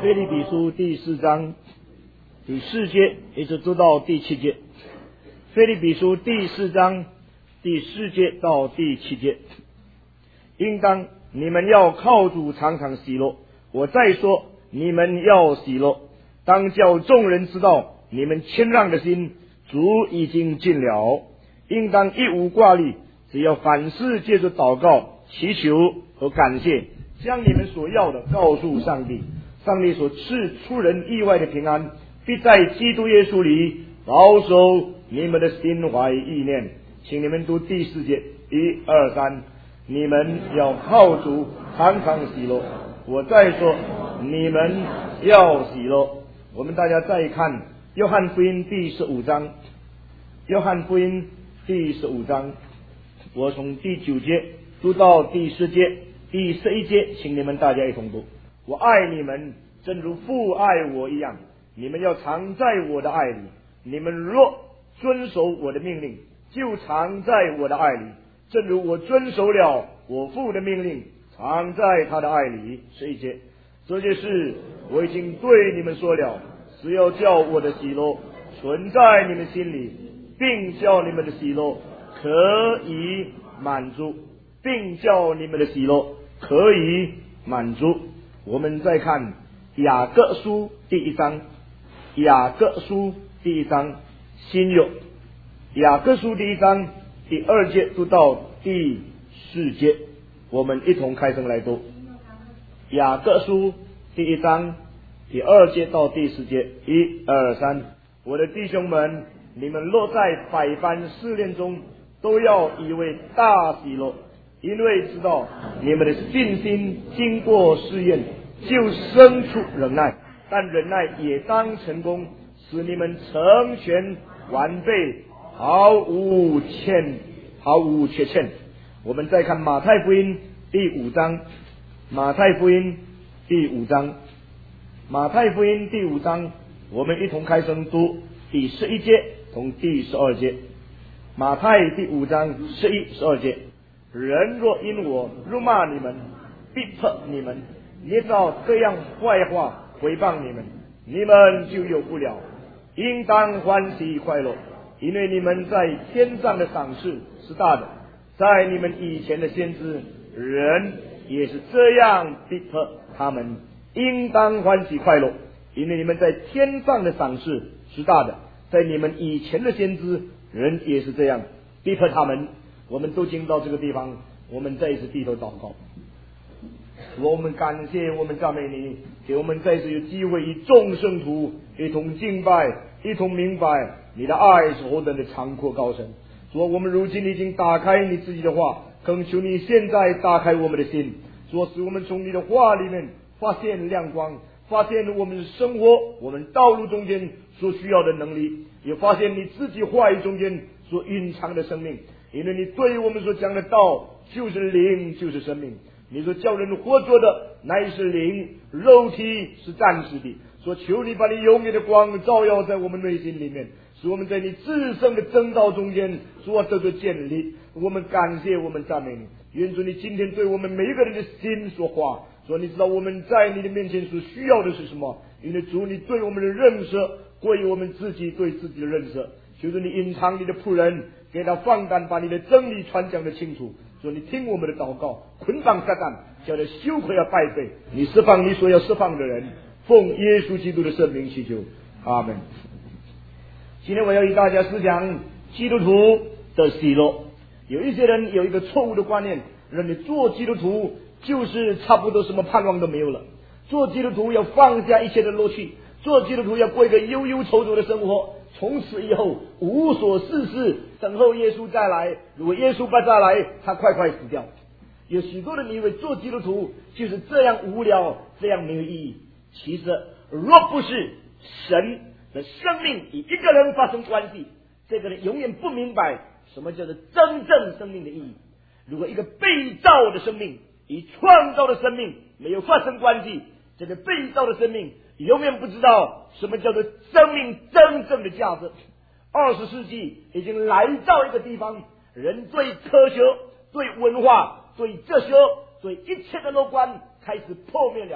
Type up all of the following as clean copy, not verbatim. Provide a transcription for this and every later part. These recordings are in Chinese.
腓立比书第4章第4节一直读到第7节。腓立比书第4章第4节到第7节，应当你们要靠主常常喜乐。我再说，你们要喜乐，当叫众人知道你们谦让的心，主已经尽了。应当一无挂虑，只要凡事借着祷告、祈求和感谢，将你们所要的告诉上帝。上帝所赐出人意外的平安，必在基督耶稣里保守你们的心怀意念。请你们读第4节，1、2、3，你们要靠主常常喜乐。我再说，你们要喜乐。我们大家再看约翰福音第15章，约翰福音第15章，我从第9节读到第10节，第11节，请你们大家一同读。我爱你们，正如父爱我一样，你们要常在我的爱里。你们若遵守我的命令，就常在我的爱里，正如我遵守了我父的命令，常在他的爱里。11节，这些事我已经对你们说了，只要叫我的喜乐存在你们心里，并叫你们的喜乐可以满足，并叫你们的喜乐可以满足。我们再看雅各书第1章，雅各书第1章新约，雅各书第1章第2节读到第4节，我们一同开声来读。雅各书第1章第2节到第4节，1、2、3。我的弟兄们，你们若在百般试炼中，都要以为大喜乐，因为知道你们的信心经过试验，就生出忍耐。但忍耐也当成功，使你们成全完备，毫无缺欠。我们再看马太福音第5章，马太福音第5章，马太福音第5章，我们一同开声读第11节同第12节。马太第5章11、12节，人若因我辱骂你们，逼迫你们，捏造各样坏话毁谤你们，你们就有不了，应当欢喜快乐，因为你们在天上的赏赐是大的。在你们以前的先知人也是这样逼迫他们，应当欢喜快乐，因为你们在天上的赏赐是大的。在你们以前的先知人也是这样逼迫他们。我们都进到这个地方，我们再一次低头祷告。我们感谢，我们赞美你，给我们再次有机会与众圣徒一同敬拜，一同明白你的爱是何等的长阔高深。主，我们如今已经打开你自己的话，恳求你现在打开我们的心，主，使我们从你的话里面发现亮光，发现我们的生活，我们道路中间所需要的能力，也发现你自己话语中间所蕴藏的生命。因为你对我们所讲的道就是灵，就是生命。你所叫人活着的乃是灵，肉体是暂时的。所求你把你永远的光照耀在我们内心里面，使我们在你至圣的真道中间所得到建立。我们感谢，我们赞美你。愿主你今天对我们每一个人的心说话，说你知道我们在你的面前所需要的是什么。因为主你对我们的认识过于我们自己对自己的认识，求主你隐藏你的仆人，给他放胆把你的真理传讲得清楚。说你听我们的祷告，捆绑撒旦，叫他羞愧要败废，你释放你所要释放的人，奉耶稣基督的圣名祈求，阿门。今天我要与大家思想基督徒的喜乐。有一些人有一个错误的观念，认为做基督徒就是差不多什么盼望都没有了，做基督徒要放下一切的乐趣，做基督徒要过一个忧忧愁愁的生活，从此以后无所事事，等候耶稣再来。如果耶稣不再来，他快快死掉。有许多人以为做基督徒就是这样无聊，这样没有意义。其实若不是神的生命与一个人发生关系，这个人永远不明白什么叫做真正生命的意义。如果一个被造的生命与创造的生命没有发生关系，这个被造的生命永远不知道什么叫做生命真正的价值。20世纪已经来到一个地方，人对科学、对文化、对哲学、对一切的乐观开始破灭了。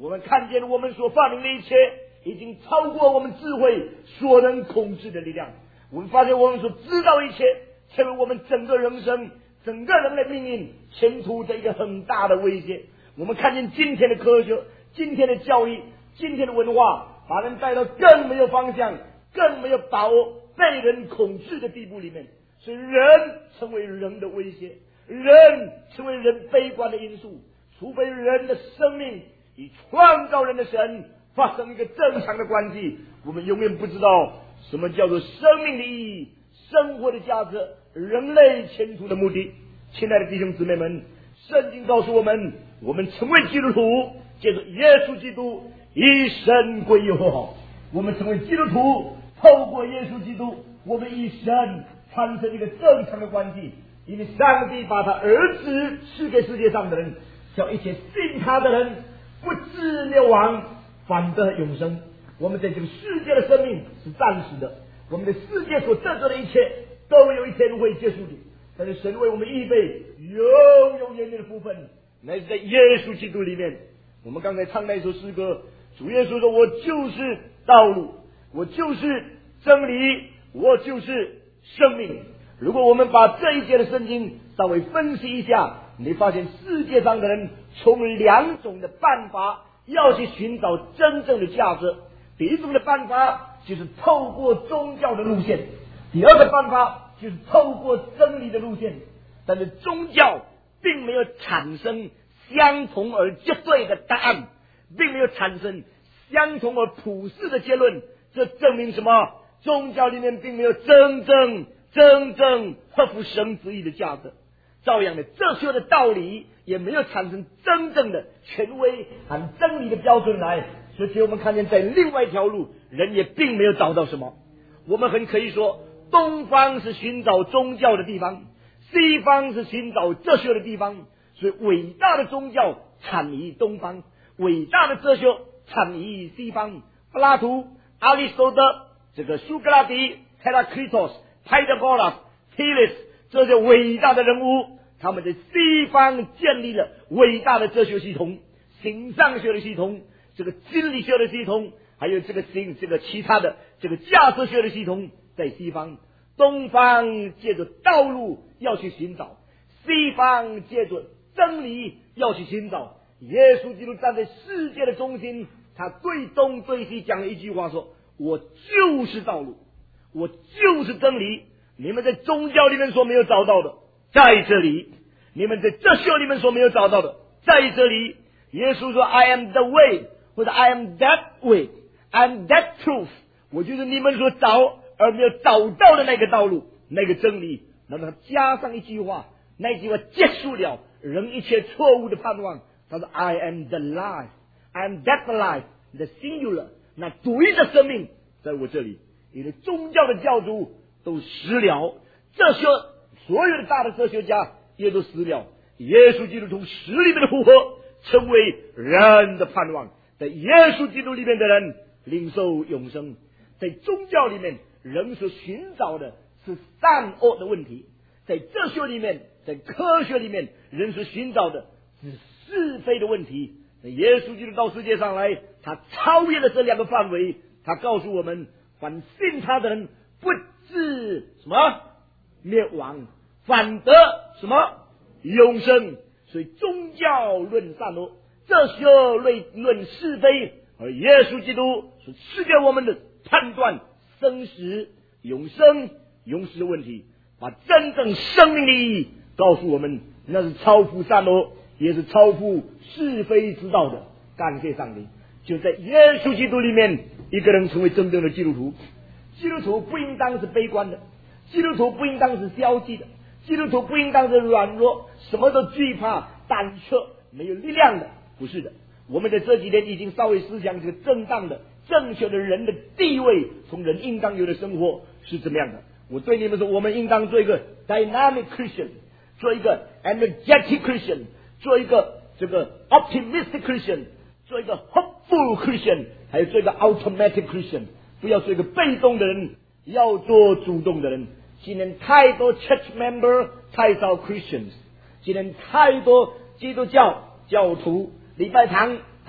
我们看见我们所发明的一切已经超过我们智慧所能控制的力量。我们发现我们所知道一切成为我们整个人生整个人类命运前途的一个很大的威胁。我们看见今天的科学，今天的教育，今天的文化把人带到更没有方向更没有把握被人控制的地步里面，所以人成为人的威胁，人成为人悲观的因素。除非人的生命与创造人的神发生一个正常的关系，我们永远不知道什么叫做生命的意义，生活的价值，人类前途的目的。亲爱的弟兄姊妹们，圣经告诉我们，我们成为基督徒借着耶稣基督以神归于和好。我们成为基督徒透过耶稣基督，我们与神产生一个正常的关系，因为上帝把他儿子赐给世界上的人，叫一切信他的人不至灭亡，反得永生。我们在这个世界的生命是暂时的，我们的世界所得着的一切都有一天会结束的，但是神为我们预备永永远远的福分，乃是在耶稣基督里面。我们刚才唱那首诗歌，主耶稣说，我就是道路，我就是真理，我就是生命。如果我们把这一节的圣经稍微分析一下，你发现世界上的人从两种的办法要去寻找真正的价值。第一种的办法就是透过宗教的路线，第二个办法就是透过真理的路线。但是宗教并没有产生相同而绝对的答案，并没有产生相同而普世的结论。这证明什么？宗教里面并没有真正合乎神旨意的价值。照样的，哲学的道理也没有产生真正的权威和真理的标准来。所以我们看见在另外一条路，人也并没有找到什么。我们很可以说，东方是寻找宗教的地方，西方是寻找哲学的地方。所以伟大的宗教产于东方，伟大的哲学产于西方。柏拉图、亚里士多德、这个苏格拉底、Heraclitus、Pythagoras、Thales，这些伟大的人物，他们在西方建立了伟大的哲学系统、形上学的系统、这个心理学的系统，还有这个其他的这个价值学的系统。在西方，东方借着道路要去寻找，西方借着真理要去寻找。耶稣基督站在世界的中心，他对东对西讲了一句话，说，我就是道路，我就是真理。你们在宗教里面所没有找到的，在这里；你们在哲学里面所没有找到的，在这里。耶稣说 I am the way， 或者 I am that way， I am that truth， 我就是你们所找而没有找到的那个道路，那个真理。然后他加上一句话，那句话结束了人一切错误的盼望。他说 I am the life， I am that life， the singular， 那独一的生命在我这里。因为宗教的教主都死了，哲学所有的大的哲学家也都死了。耶稣基督从死里面的复活成为人的盼望，在耶稣基督里面的人领受永生。在宗教里面，人所寻找的是善恶的问题；在哲学里面，在科学里面，人所寻找的是是非的问题。耶稣基督到世界上来，他超越了这两个范围。他告诉我们，凡信他的人不至什么灭亡，反得什么永生。所以宗教论善恶，哲学论是非，而耶稣基督所赐给我们的判断生死永生永死的问题，把真正生命的意义告诉我们，那是超乎善恶，也是超乎是非之道的。感谢上帝，就在耶稣基督里面，一个人成为真正的基督徒。基督徒不应当是悲观的，基督徒不应当是消极的，基督徒不应当是软弱，什么都惧怕、胆怯、没有力量的。不是的，我们在这几天已经稍微思想这个正当的、正确的人的地位，从人应当有的生活是怎么样的。我对你们说，我们应当做一个 dynamic Christian， 做一个 energetic Christian， 做一个这个 optimistic Christian， 做一个 hopeful Christian， 还有做一个 automatic Christian。不要做一个被动的人，要做主动的人。今天太多 church member， 太少 Christians。今天太多基督教教徒礼拜堂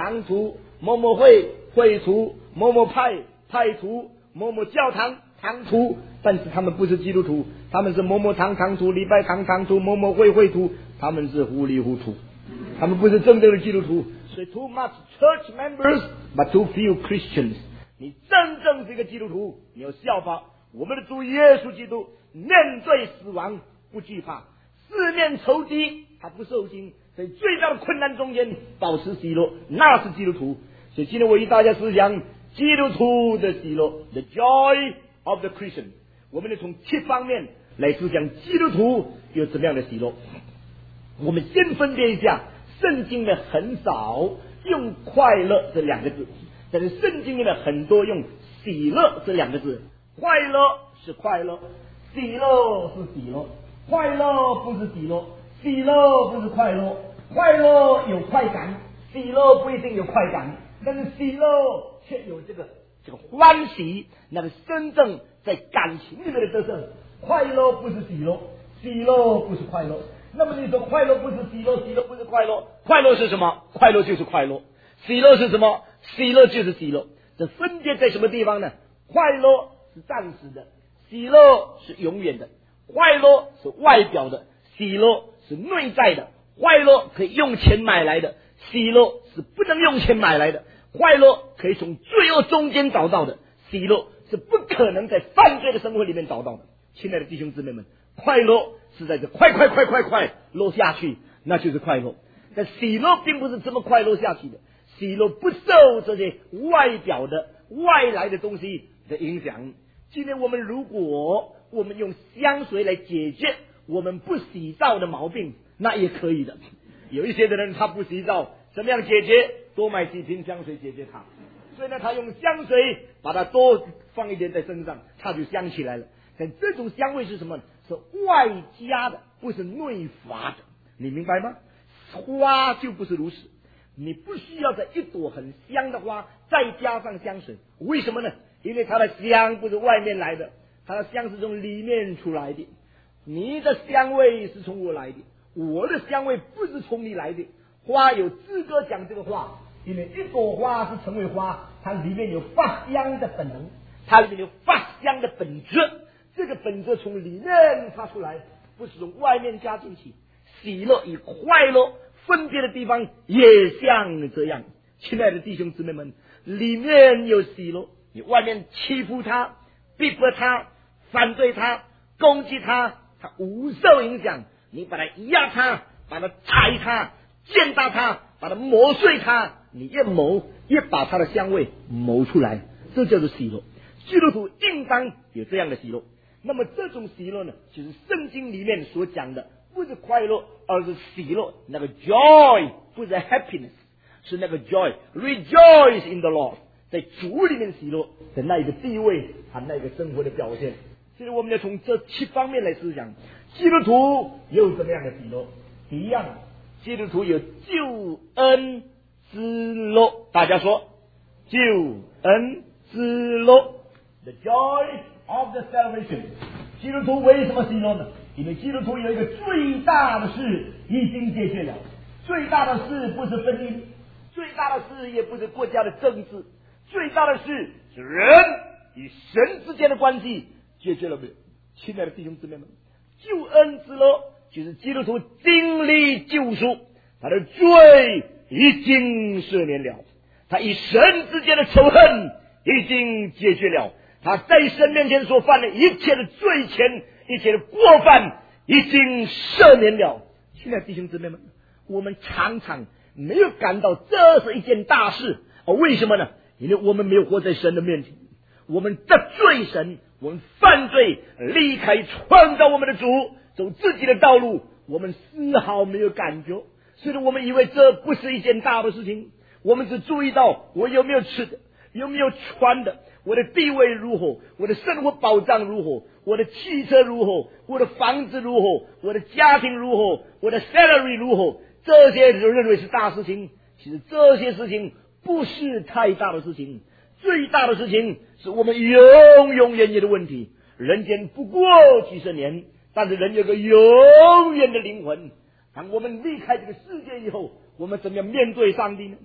堂徒，某某会会徒，某某派派徒，某某教堂堂徒，但是他们不是基督徒，他们是某某堂堂徒，礼拜堂堂徒，某某会会徒，他们是糊里糊涂，他们不是真正的基督徒。所以 too much church members but too few Christians。 你真正是一个基督徒，你要效法我们的主耶稣基督，面对死亡不惧怕，四面仇敌他不受惊，在最大的困难中间保持喜乐，那是基督徒。所以今天我与大家思想基督徒的喜乐 ，the joy of the Christian。我们得从7方面来思想基督徒有怎么样的喜乐。我们先分辨一下，圣经呢很少用快乐这2个字，但是圣经里面很多用喜乐这2个字。快乐是快乐，喜乐是喜乐，快乐不是喜乐，喜乐不是快乐，快乐有快感，喜乐不一定有快感，但是喜乐却有这个欢喜，那个真正在感情里面的得胜。快乐不是喜乐，喜乐不是快乐。那么你说快乐不是喜乐，喜乐不是快乐，快乐是什么？快乐就是快乐。喜乐是什么？喜乐就是喜乐。这分别在什么地方呢？快乐是暂时的，喜乐是永远的。快乐是外表的，喜乐是内在的。快乐可以用钱买来的，喜乐是不能用钱买来的。快乐可以从罪恶中间找到的，喜乐是不可能在犯罪的生活里面找到的。亲爱的弟兄姊妹们，快乐是在这快落下去，那就是快乐。但喜乐并不是这么快落下去的，喜乐不受这些外表的外来的东西的影响。今天如果我们用香水来解决我们不洗澡的毛病，那也可以的。有一些的人他不洗澡，怎么样解决？多买几瓶香水解决它。所以呢，他用香水把它多放一点在身上，它就香起来了。但这种香味是什么？是外加的，不是内发的。你明白吗？花就不是如此，你不需要在一朵很香的花再加上香水。为什么呢？因为它的香不是外面来的，它的香是从里面出来的。你的香味是从我来的，我的香味不是从你来的。花有资格讲这个话，因为一朵花是成为花，它里面有发香的本能，它里面有发香的本质，这个本质从里面发出来，不是从外面加进去。喜乐与快乐分别的地方也像这样。亲爱的弟兄姊妹们，里面有喜乐，你外面欺负他、逼迫他、反对他、攻击他，他无受影响。你把他压他，把他踩他，践踏他，把他磨碎他，你越磨越把他的香味磨出来，这叫做喜乐。基督徒应当有这样的喜乐。那么这种喜乐呢，就是圣经里面所讲的，不是快乐，而是喜乐，那个 joy 不是 happiness， 是那个 joy， rejoice in the Lord， 在主里面喜乐的那一个地位和那一个生活的表现。所以我们要从这7方面来思想，基督徒有什么样的喜乐？第一样，基督徒有救恩之乐。大家说，救恩之乐 ，the joy of the salvation。基督徒为什么喜乐呢？因为基督徒有一个最大的事已经解决了。最大的事不是婚姻，最大的事也不是国家的政治，最大的事是人与神之间的关系解决了没有？亲爱的弟兄姊妹们，救恩之乐就是基督徒经历救赎，他的罪已经赦免了，他与神之间的仇恨已经解决了，他在神面前所犯的一切的罪愆、一切的过犯已经赦免了。亲爱的弟兄姊妹们，我们常常没有感到这是一件大事，为什么呢？因为我们没有活在神的面前，我们得罪神，我们犯罪，离开创造我们的主，走自己的道路，我们丝毫没有感觉，所以我们以为这不是一件大的事情。我们只注意到我有没有吃的，有没有穿的，我的地位如何，我的生活保障如何，我的汽车如何，我的房子如何，我的家庭如何，我的 salary 如何，这些就认为是大事情。其实这些事情不是太大的事情，最大的事情是我们永永远远的问题。人间不过几十年，但是人有个永远的灵魂。当我们离开这个世界以后，我们怎么样面对上帝呢？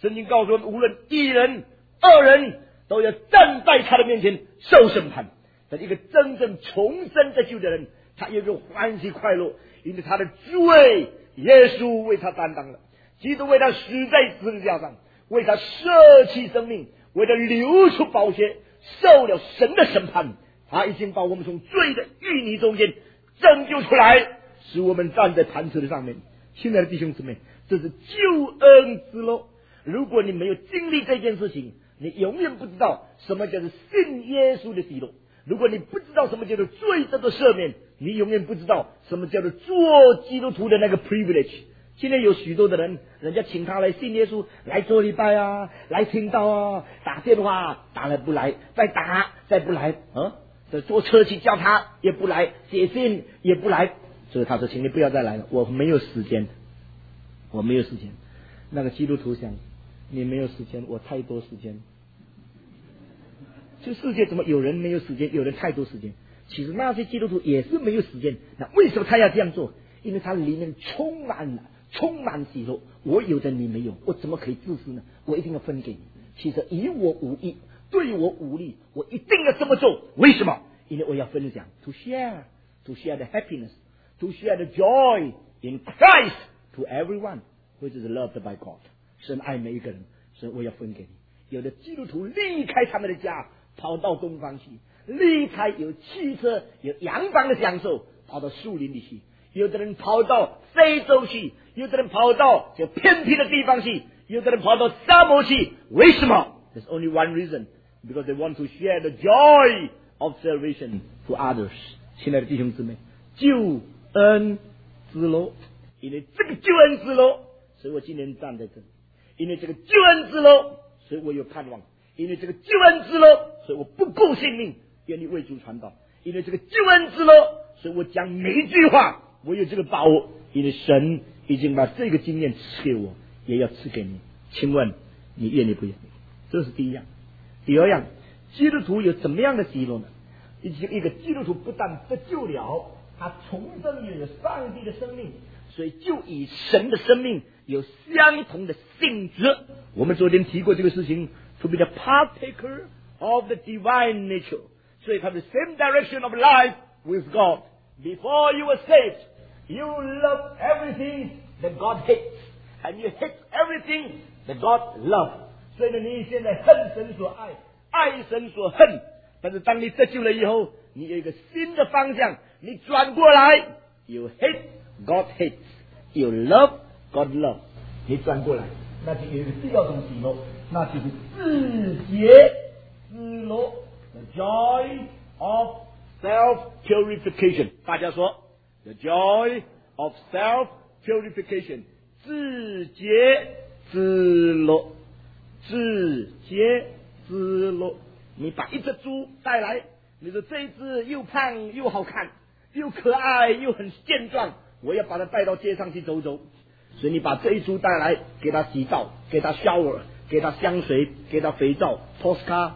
圣经告诉我们，无论一人、二人，都要站在他的面前受审判。但一个真正重生得救的人，他有一种欢喜快乐，因为他的罪，耶稣为他担当了，基督为他死在十字架上，为他舍弃生命，为他流出宝血，受了神的审判。他已经把我们从罪的淤泥中间拯救出来，使我们站在磐石的上面。亲爱的弟兄姊妹，这是救恩之路。如果你没有经历这件事情，你永远不知道什么叫做信耶稣的喜乐。如果你不知道什么叫做罪得的赦免，你永远不知道什么叫做做基督徒的那个 privilege。今天有许多的人，人家请他来信耶稣，来做礼拜啊，来听道啊，打电话打了不来，再打再不来啊，坐车去叫他也不来，写信也不来，所以他说请你不要再来了，我没有时间，我没有时间。那个基督徒想，你没有时间，我太多时间。这世界怎么有人没有时间，有人太多时间？其实那些基督徒也是没有时间。那为什么他要这样做？因为他里面充满喜乐。我有的你没有，我怎么可以自私呢？我一定要分给你。其实以我无益，对我无利，我一定要这么做。为什么？因为我要分享 to share the happiness, to share the joy in Christ to everyone which is loved by God。 神爱每一个人，所以我要分给你。有的基督徒离开他们的家，跑到东方去，离开有汽车有阳光的享受，跑到树林里去。有的人跑到非洲去，有的人跑到这偏僻的地方去，有的人跑到沙漠去。为什么？ There's only one reason, because they want to share the joy of salvation to others。 亲爱的弟兄姊妹，救恩之路，因为这个救恩之路，所以我今天站在这里。因为这个救恩之路，所以我有盼望。因为这个救恩之路，所以我不顾性命愿意为主传道。因为这个救恩之路，所以我讲每一句话我有这个把握。因为神已经把这个经验赐给我，也要赐给你。请问你愿意不愿意？这是第一样。第二样，基督徒有怎么样的喜乐呢？一个基督徒不但得救了，他重生也有上帝的生命，所以就以神的生命有相同的性质。我们昨天提过这个事情， to be the partaker of the divine nature， 所以他的 same direction of life with God. Before you were saved, you love everything that God hates, and you hate everything that God loves。 所以呢，你现在恨神所爱，爱神所恨。但是当你得救了以后，你有一个新的方向，你转过来 ，you hate God hates, you love God loves。 你转过来，那就有一个第二种喜乐，那就是自洁之乐 ，the joy of self purification。 大家说 ，the joy of self purification， 自洁之乐，自洁之乐。你把一只猪带来，你说这一只又胖又好看，又可爱又很健壮，我要把它带到街上去走走。所以你把这一猪带来，给它洗澡，给它 shower， 给它香水，给它肥皂 Posca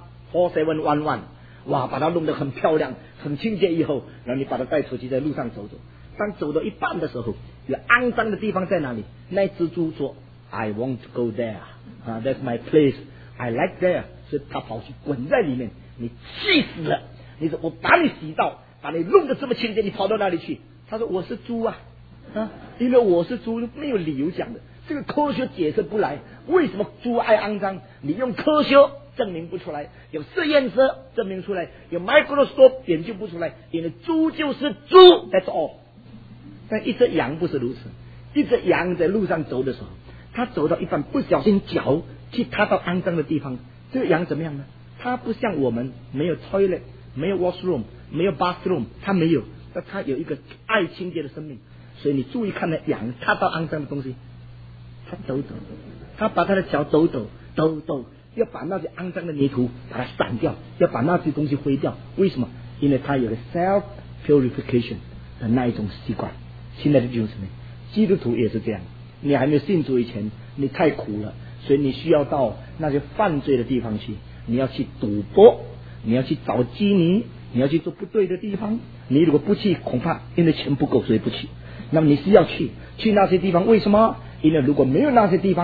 4711， 哇，把它弄得很漂亮很清洁以后，然后你把它带出去在路上走走。当走到一半的时候，有肮脏的地方在哪里？那只猪说 I want to go there， that's my place， I like there。 所以他跑去滚在里面，你气死了。你说我把你洗澡，把你弄得这么清洁，你跑到哪里去？他说我是猪啊，因为我是猪，没有理由讲的。这个科学解释不来，为什么猪爱肮脏？你用科学证明不出来，有实验室证明出来，有 microscope 研究不出来，因为猪就是猪 ，that's all。但一只羊不是如此，一只羊在路上走的时候，它走到一半不小心脚去踏到肮脏的地方。这个羊怎么样呢？它不像我们没有 toilet， 没有 washroom， 没有 bathroom， 它没有，但它有一个爱清洁的生命。所以你注意看那羊踏到肮脏的东西，它抖抖，它把它的脚抖抖，要把那些肮脏的泥土把它散掉，要把那些东西挥掉。为什么？因为它有个 self purification 的那一种习惯。现在的弟兄姊妹，基督徒也是这样。你还没有信主以前，你太苦了，所以你需要到那些犯罪的地方去，你要去赌博，你要去找基尼，你要去做不对的地方。你如果不去，恐怕因为钱不够，所以不去。那么你是要去那些地方，为什么？因为如果没有那些地方，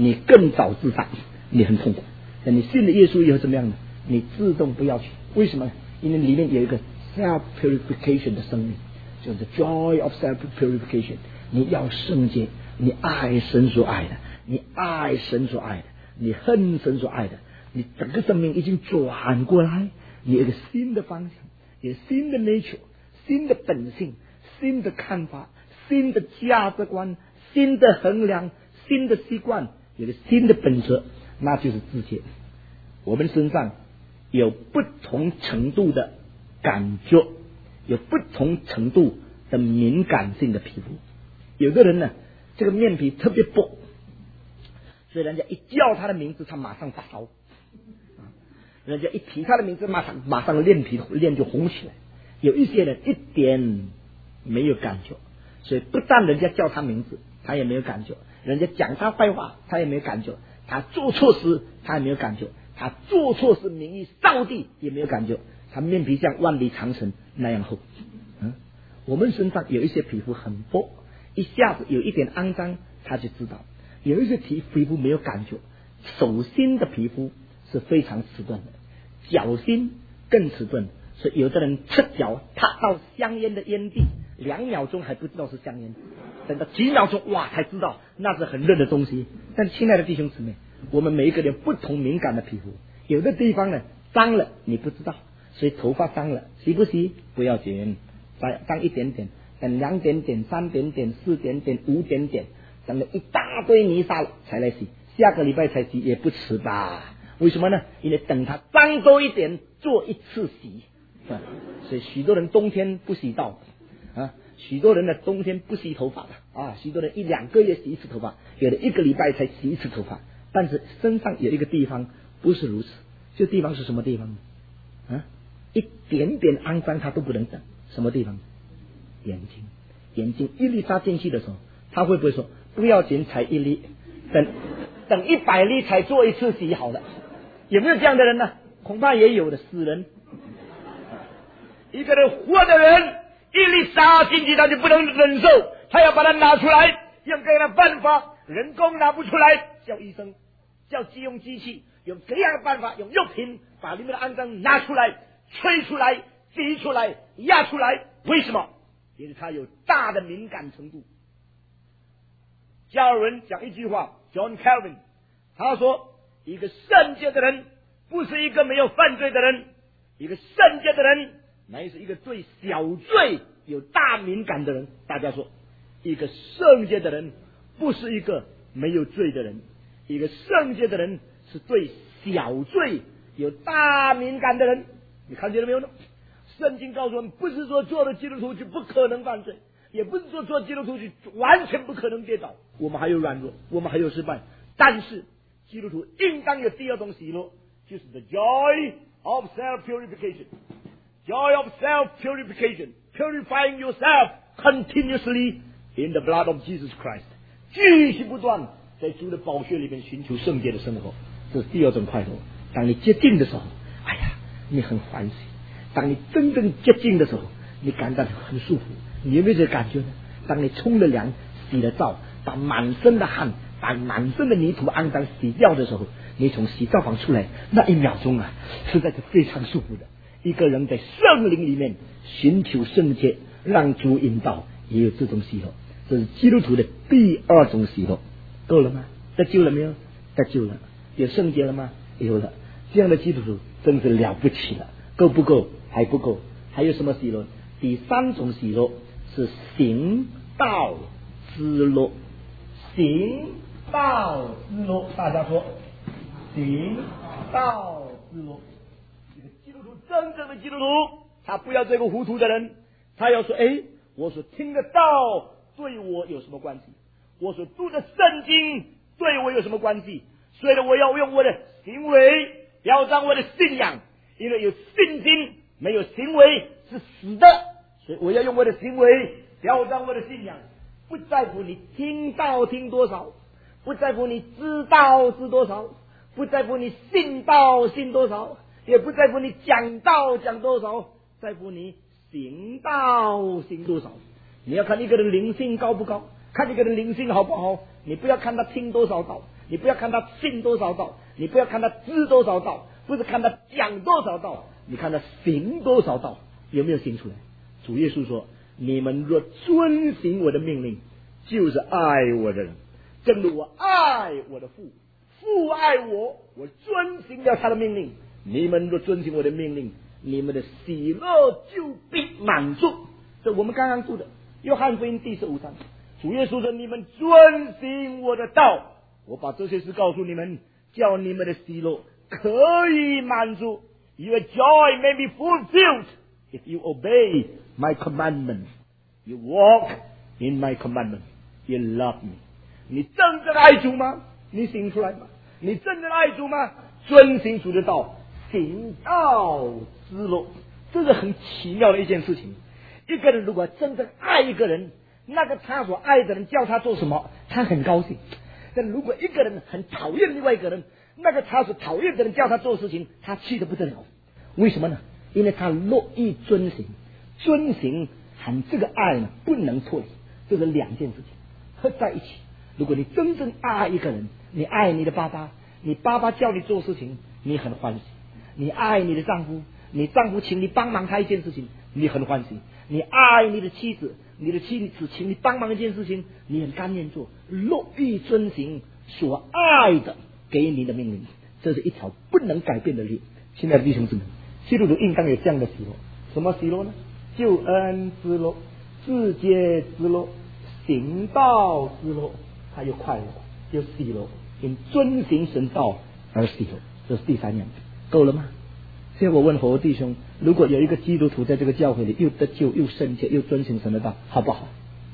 你更早自杀，你很痛苦。那你信了耶稣以后怎么样呢？你自动不要去。为什么呢？因为里面有一个 self purification 的生命，就是 joy of self purification。你要圣洁，你爱神所爱的，你爱神所爱的，你恨神所爱的，你整个生命已经转过来，你有一个新的方向，有新的 nature， 新的本性，新的看法，新的价值观，新的衡量，新的习惯，有个新的本质，那就是自洁。我们身上有不同程度的感觉，有不同程度的敏感性的皮肤。有的人呢，这个面皮特别薄，所以人家一叫他的名字，他马上发烧；人家一提他的名字，马上脸就红起来。有一些人一点没有感觉，所以不但人家叫他名字，他也没有感觉；人家讲他坏话，他也没有感觉；他做错事，他也没有感觉；他做错事名誉扫地也没有感觉。他面皮像万里长城那样厚。我们身上有一些皮肤很薄，一下子有一点肮脏，他就知道；有一些皮肤没有感觉。手心的皮肤是非常迟钝的，脚心更迟钝，所以有的人赤脚踏到香烟的烟蒂，2秒钟还不知道是香烟，等到几秒钟哇才知道那是很热的东西。但亲爱的弟兄姊妹，我们每一个人不同敏感的皮肤，有的地方呢脏了你不知道，所以头发脏了洗不洗不要紧，脏一点点，等2点点、3点点、4点点、5点点，等了一大堆泥沙了才来洗，下个礼拜才洗也不迟吧？为什么呢？因为等它脏多一点，做一次洗。所以许多人冬天不洗澡啊，许多人呢冬天不洗头发的啊，许多人1-2个月洗一次头发，有的1个礼拜才洗一次头发。但是身上有一个地方不是如此，这地方是什么地方呢？啊，一点点肮脏他都不能等。什么地方？眼睛。眼睛1粒沙进去的时候，他会不会说不要紧，才1粒，等100粒才做一次洗好了？有没有这样的人呢？恐怕也有的，死人。一个人活的人1粒沙进去他就不能忍受，他要把它拿出来，用各样的办法，人工拿不出来，叫医生，叫用机器，用各样的办法，用肉品把里面的肮脏拿出来，吹出来，挤出来，压出来。为什么？因为他有大的敏感程度。加尔文讲一句话 ，John Calvin， 他说一个圣洁的人不是一个没有犯罪的人，一个圣洁的人乃是一个对小罪有大敏感的人。大家说，一个圣洁的人不是一个没有罪的人，一个圣洁的人是对小罪有大敏感的人。你看见了没有呢？圣经告诉我们，不是说做了基督徒就不可能犯罪，也不是说做基督徒就完全不可能跌倒，我们还有软弱，我们还有失败。但是基督徒应当有第2种喜乐，就是 the joy of self purification。Joy of self purification, purifying yourself continuously in the blood of Jesus Christ， 继续不断在主的宝血里面寻求圣洁的生活，这是第2种快乐。当你接近的时候，哎呀，你很欢喜；当你真正接近的时候，你感到很舒服。你有没有这个感觉呢？当你冲了凉、洗了澡，把满身的汗、把满身的泥土肮脏洗掉的时候，你从洗澡房出来那1秒钟啊，实在是非常舒服的。一个人在圣灵里面寻求圣洁，让主引导，也有这种喜乐。这是基督徒的第2种喜乐。够了吗？得救了没有？得救了。有圣洁了吗？有了。这样的基督徒真是了不起了。够不够？还不够。还有什么喜乐？第3种喜乐是行道之乐。行道之乐，大家说，行道之乐。真正的基督徒，他不要这个糊涂的人，他要说：我所听的道对我有什么关系？我所读的圣经对我有什么关系？所以呢，我要用我的行为表彰我的信仰，因为有信心没有行为是死的，所以我要用我的行为表彰我的信仰。不在乎你听道听多少，不在乎你知道知多少，不在乎你信道信多少，也不在乎你讲道讲多少，在乎你行道行多少。你要看一个人灵性高不高，看一个人灵性好不好，你不要看他听多少道， 你不要看他信多少道，你不要看他知多少道，不是看他讲多少道，你看他行多少道，有没有行出来？主耶稣说，你们若遵行我的命令，就是爱我的人，正如我爱我的父，父爱我，我遵行了他的命令。你们若遵行我的命令，你们的喜乐就必满足。这我们刚刚读的约翰福音第15章，主耶稣说，你们遵行我的道，我把这些事告诉你们，叫你们的喜乐可以满足。Your joy may be fulfilled if you obey my commandments. You walk in my commandments. You love me. 你真正爱主吗？你行出来吗？你真正爱主吗？遵行主的道，行道之乐。这是很奇妙的一件事情。一个人如果真正爱一个人，那个他所爱的人叫他做什么，他很高兴。但如果一个人很讨厌另外一个人，那个他所讨厌的人叫他做事情，他气得不得了。为什么呢？因为他乐意遵行，遵行和这个爱呢不能脱离，这是两件事情合在一起。如果你真正爱一个人，你爱你的爸爸，你爸爸叫你做事情，你很欢喜；你爱你的丈夫，你丈夫请你帮忙他一件事情，你很欢喜；你爱你的妻子，你的妻子请你帮忙一件事情，你很甘愿做，乐意遵行所爱的给你的命令。这是一条不能改变的律。亲爱的弟兄姊妹，基督徒应当有这样的喜乐。什么喜乐呢？救恩之乐，自洁之乐，行道之乐，还有快乐，有喜乐，因遵行神道而喜乐。这是第三样，够了吗？现在我问何弟兄，如果有一个基督徒在这个教会里又得救又圣洁又遵行神的道，好不好？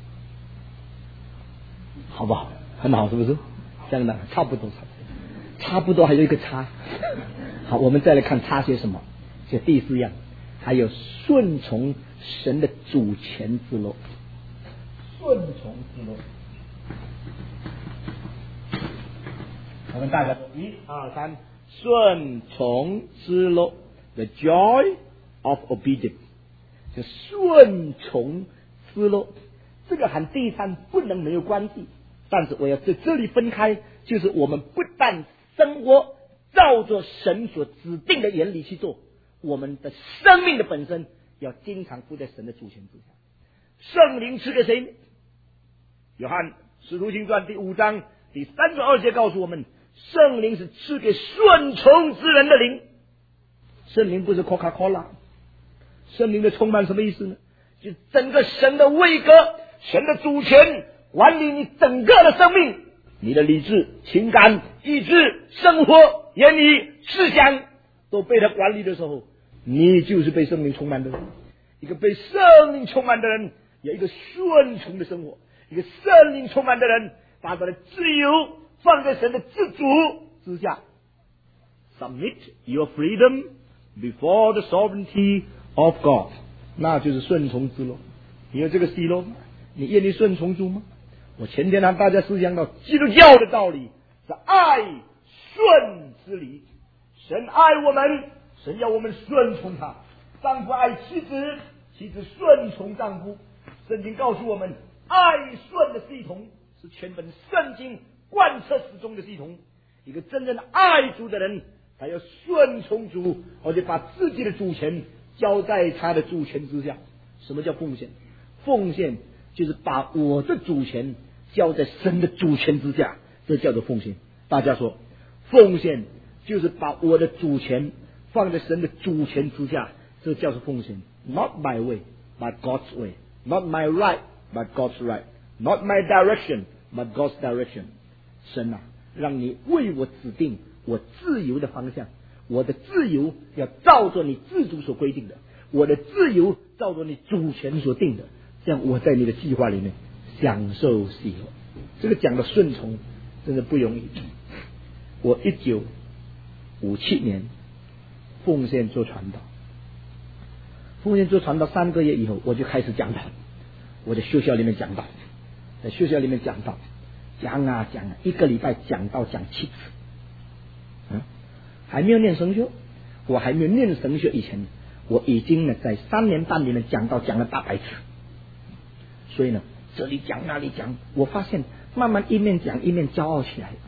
好不好？很好，是不是？这样的差不多，差不多还有一个差。好，我们再来看差些什么。这第四样，还有顺从神的主权之乐。顺从之乐，我们大家说1、2、3，顺从之乐 ，the joy of obedience， 就顺从之乐。这个和第三不能没有关系，但是我要在这里分开，就是我们不但生活照着神所指定的原理去做，我们的生命的本身要经常负在神的主权之下。圣灵赐给谁呢？约翰使徒行传第5章第32节告诉我们，圣灵是赐给顺从之人的灵。圣灵不是 Coca-Cola， 圣灵的充满什么意思呢？就整个神的位格，神的主权管理你整个的生命，你的理智、情感、意志、生活、言语、思想都被他管理的时候，你就是被圣灵充满的人。一个被圣灵充满的人有一个顺从的生活，一个圣灵充满的人把他的自由放在神的自主之下。 Submit your freedom before the sovereignty of God， 那就是顺从之乐。你有这个喜乐吗？你愿意顺从主吗？我前天让大家思想到基督教的道理是爱顺之理。神爱我们，神要我们顺从他。丈夫爱妻子，妻子顺从丈夫。圣经告诉我们，爱顺的系统是全本圣经贯彻始终的系统。一个真正的爱主的人，他要顺从主，而且把自己的主权交在他的主权之下。什么叫奉献？奉献就是把我的主权交在神的主权之下，这叫做奉献。大家说，奉献就是把我的主权放在神的主权之下，这叫做奉献。Not my way, but God's way. Not my right, but God's right. Not my direction, but God's direction. 神啊，让你为我指定我自由的方向。我的自由要照着你自主所规定的，我的自由照着你主权所定的，这样我在你的计划里面享受喜乐。这个讲的顺从真的不容易。我1957年奉献做传道，奉献做传道3个月以后，我就开始讲道。我在学校里面讲道，在学校里面讲道，讲啊，一个礼拜讲道讲7次。还没有念神学，我还没有念神学以前，我已经呢在3年半里面讲道讲了800次。所以呢，这里讲那里讲，我发现慢慢一面讲一面骄傲起来。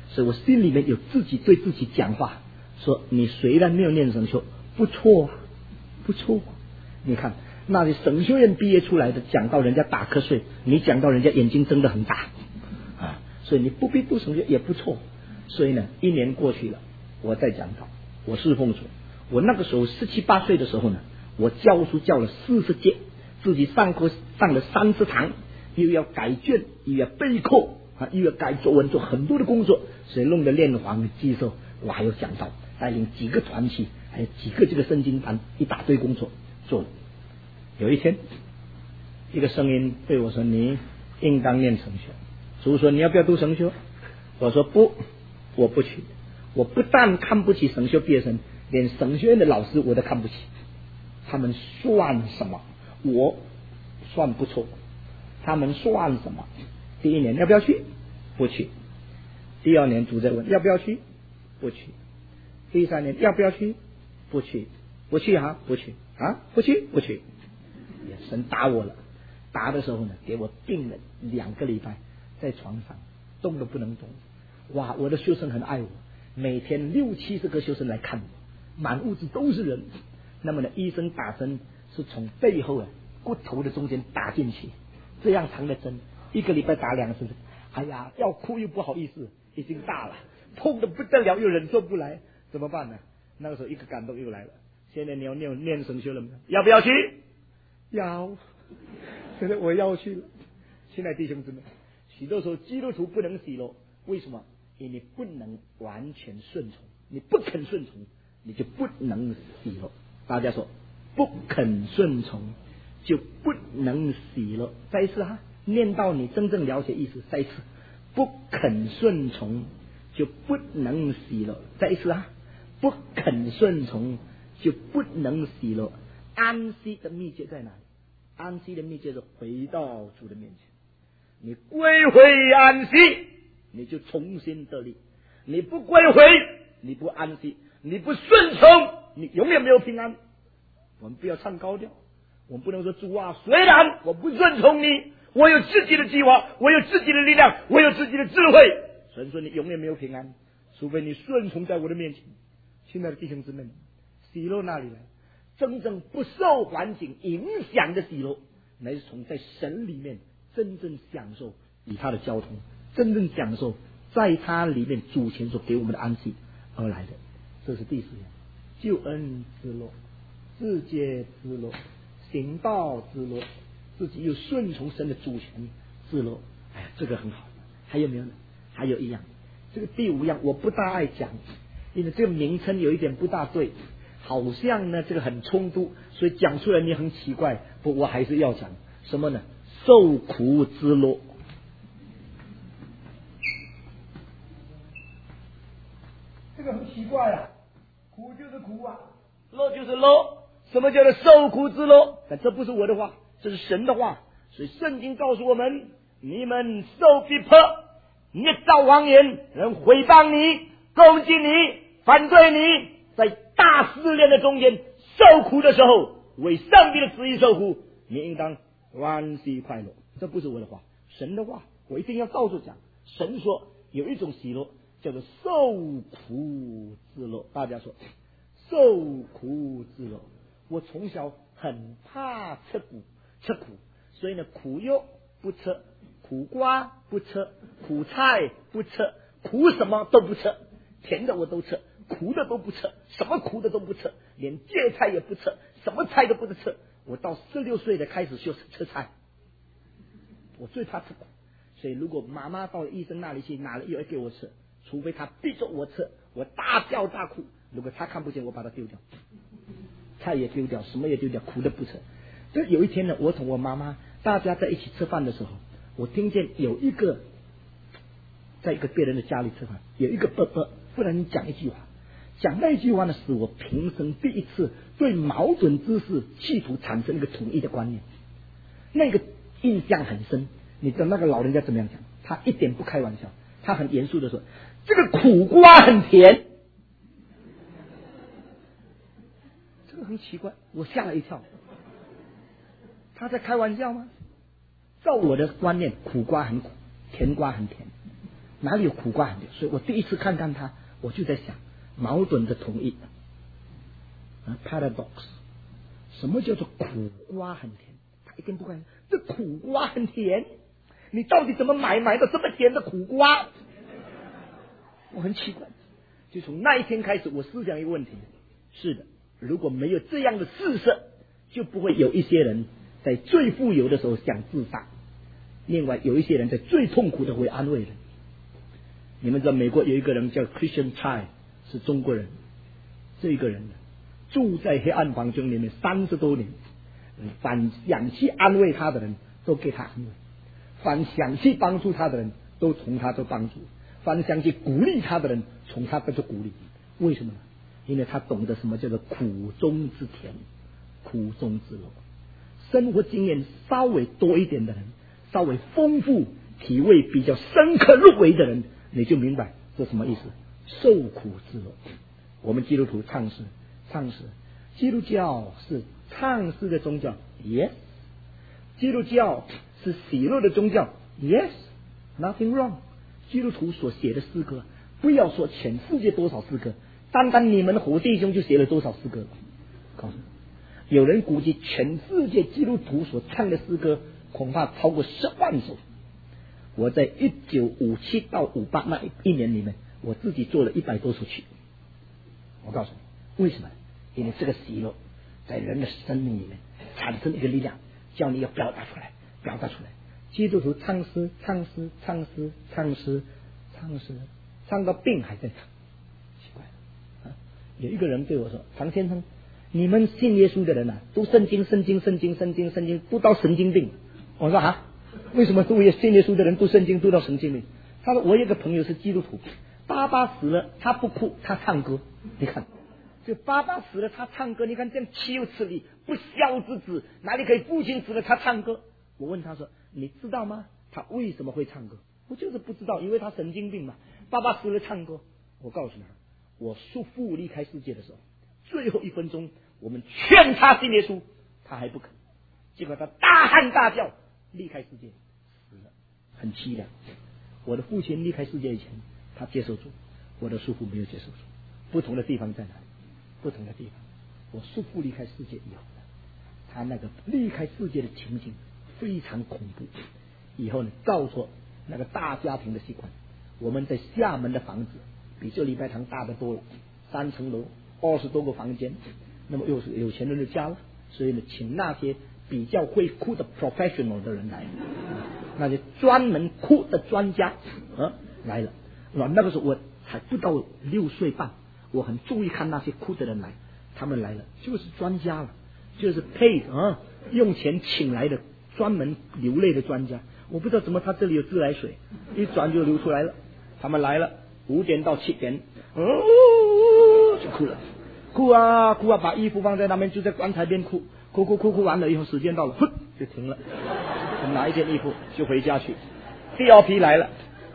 所以我心里面有自己对自己讲话，说你虽然没有念神修，不错啊，不错啊。你看那些神学院毕业出来的，讲到人家打瞌睡，你讲到人家眼睛睁得很大啊，所以你不必读神学也不错。所以呢，1年过去了，我在讲道，我侍奉主。我那个时候17、18岁的时候呢，我教书教了40届，自己上课上了30堂，又要改卷，又要备课啊，又要改作文，做很多的工作，所以弄得练黄记授，我还有讲道，带领几个团体，还有几个这个圣经班，一大堆工作做了。有一天，一个声音对我说：“你应当念神学。”主说：“你要不要读神学？”我说：“不，我不去。我不但看不起神学毕业生，连神学院的老师我都看不起。他们算什么？我算不错。他们算什么？第1年要不要去？不去。第2年主再问要不要去？不去。第3年要不要去？不去。不去啊？不去啊？不去？不去。神打我了，打的时候呢，给我病了2个礼拜，在床上动都不能动。哇，我的修生很爱我，每天60、70个修生来看我，满屋子都是人。那么呢，医生打针是从背后骨头的中间打进去，这样长的针，1个礼拜打2次。哎呀，要哭又不好意思，已经大了，痛得不得了，又忍受不来，怎么办呢？那个时候一个感动又来了。现在你要念神学了吗？要不要去？要。现在我要去了。亲爱的弟兄姊妹，许多时候基督徒不能喜乐，为什么？因为你不能完全顺从，你不肯顺从，你就不能喜乐。大家说，不肯顺从就不能喜乐。再一次哈，念到你真正了解意思。再一次，不肯顺从就不能喜乐。再一次哈，不肯顺从就不能喜乐。安息的秘诀在哪里？安息的秘诀是回到主的面前，你归回安息，你就重新得力。你不归回，你不安息，你不顺从，你永远没有平安。我们不要唱高调，我们不能说主啊，虽然我不顺从你，我有自己的计划，我有自己的力量，我有自己的智慧。神说你永远没有平安，除非你顺从在我的面前。亲爱的弟兄姊妹，喜乐哪里来？真正不受环境影响的喜乐，乃是从在神里面真正享受与他的交通，真正享受在他里面主前所给我们的安息而来的。这是第4样，救恩之乐，自洁之乐，行道之乐，自己又顺从神的主权之乐。哎呀，这个很好。还有没有呢？还有一样，这个第5样我不大爱讲，因为这个名称有一点不大对，好像呢这个很冲突，所以讲出来你很奇怪。不，我还是要讲什么呢？受苦之乐。这个很奇怪啊，苦就是苦啊，乐就是乐。什么叫做受苦之乐？但这不是我的话，这是神的话。所以圣经告诉我们，你们受逼迫，捏造谎言，人毁谤你，攻击你，反对你，在大试炼的中间受苦的时候，为上帝的旨意受苦，你应当欢喜快乐。这不是我的话，神的话，我一定要到处讲。神说有一种喜乐叫做受苦之乐。大家说受苦之乐。我从小很怕吃苦，所以呢，苦肉不吃，苦瓜不吃，苦菜不吃，苦什么都不吃，甜的我都吃，苦的都不吃，什么苦的都不吃，连芥菜也不吃，什么菜都不能吃。我到16岁的开始就吃菜，我最怕吃苦。所以如果妈妈到医生那里去拿了药给我吃，除非她逼着我吃，我大叫大哭，如果她看不见，我把它丢掉，菜也丢掉，什么也丢掉，苦的不吃。这有一天呢，我同我妈妈大家在一起吃饭的时候，我听见有一个在一个别人的家里吃饭，有一个伯伯忽然讲一句话，讲那句话呢，使我平生第一次对矛盾之事企图产生一个统一的观念，那个印象很深。你知道那个老人家怎么样讲？他一点不开玩笑，他很严肃的说：“这个苦瓜很甜。”这个很奇怪，我吓了一跳。他在开玩笑吗？照我的观念，苦瓜很苦，甜瓜很甜。 哪里有苦瓜很甜？所以我第一次看他，我就在想矛盾的统一paradox， 什么叫做苦瓜很甜？他一定不敢，这苦瓜很甜，你到底怎么买到这么甜的苦瓜？我很奇怪。就从那一天开始，我思想一个问题：是的，如果没有这样的事实，就不会有一些人在最富有的时候想自杀，另外有一些人在最痛苦的会安慰人。你们知道美国有一个人叫 Christian Child， 是中国人，这个人住在黑暗房间里面30多年，凡想去安慰他的人都给他安慰，凡想去帮助他的人都从他做帮助，凡想去鼓励他的人从他做鼓励。为什么呢？因为他懂得什么叫做苦中之甜，苦中之乐。生活经验稍微多一点的人，稍微丰富体味比较深刻入微的人，你就明白这什么意思，受苦之乐。我们基督徒唱诗，基督教是唱诗的宗教 ，yes， 基督教是喜乐的宗教 ，yes， nothing wrong。基督徒所写的诗歌，不要说全世界多少诗歌，单单你们火弟兄就写了多少诗歌。告诉你，有人估计全世界基督徒所唱的诗歌恐怕超过10万首。我在1957到58那一年里面，我自己做了100多首曲。我告诉你，为什么？因为这个喜乐在人的生命里面产生一个力量，叫你要表达出来。基督徒唱诗，唱到病还在唱，奇怪啊！有一个人对我说：“常先生，你们信耶稣的人读圣经，读到神经病。”我说啊，为什么信耶稣的人读圣经读到神经病？他说我有个朋友是基督徒，爸爸死了他不哭，他唱歌。你看，就爸爸死了他唱歌，你看这样岂有此理！不孝之子哪里可以父亲死了他唱歌？我问他说：“你知道吗？他为什么会唱歌？”我就是不知道，因为他神经病嘛。爸爸死了唱歌。我告诉他，我叔父离开世界的时候，最后1分钟，我们劝他信耶稣，他还不肯。结果他大喊大叫，离开世界死了，很凄凉。我的父亲离开世界以前，他接受主；我的叔父没有接受主。不同的地方在哪里？不同的地方。我叔父离开世界以后，他那个离开世界的情景非常恐怖。以后呢，照着那个大家庭的习惯，我们在厦门的房子比这礼拜堂大得多了，3层楼，20多个房间。那么又是有钱人的家了，所以呢，请那些比较会哭的 professional 的人来，那些专门哭的专家来了。那个时候我才不到6岁半，我很注意看那些哭的人来，他们来了就是专家了，就是 paid 用钱请来的专门流泪的专家。我不知道怎么他这里有自来水，一转就流出来了。他们来了，5点到7点，就哭啊，把衣服放在那边，就在棺材边哭完了以后，时间到了，就停了，拿一件衣服就回家去。第二批来了，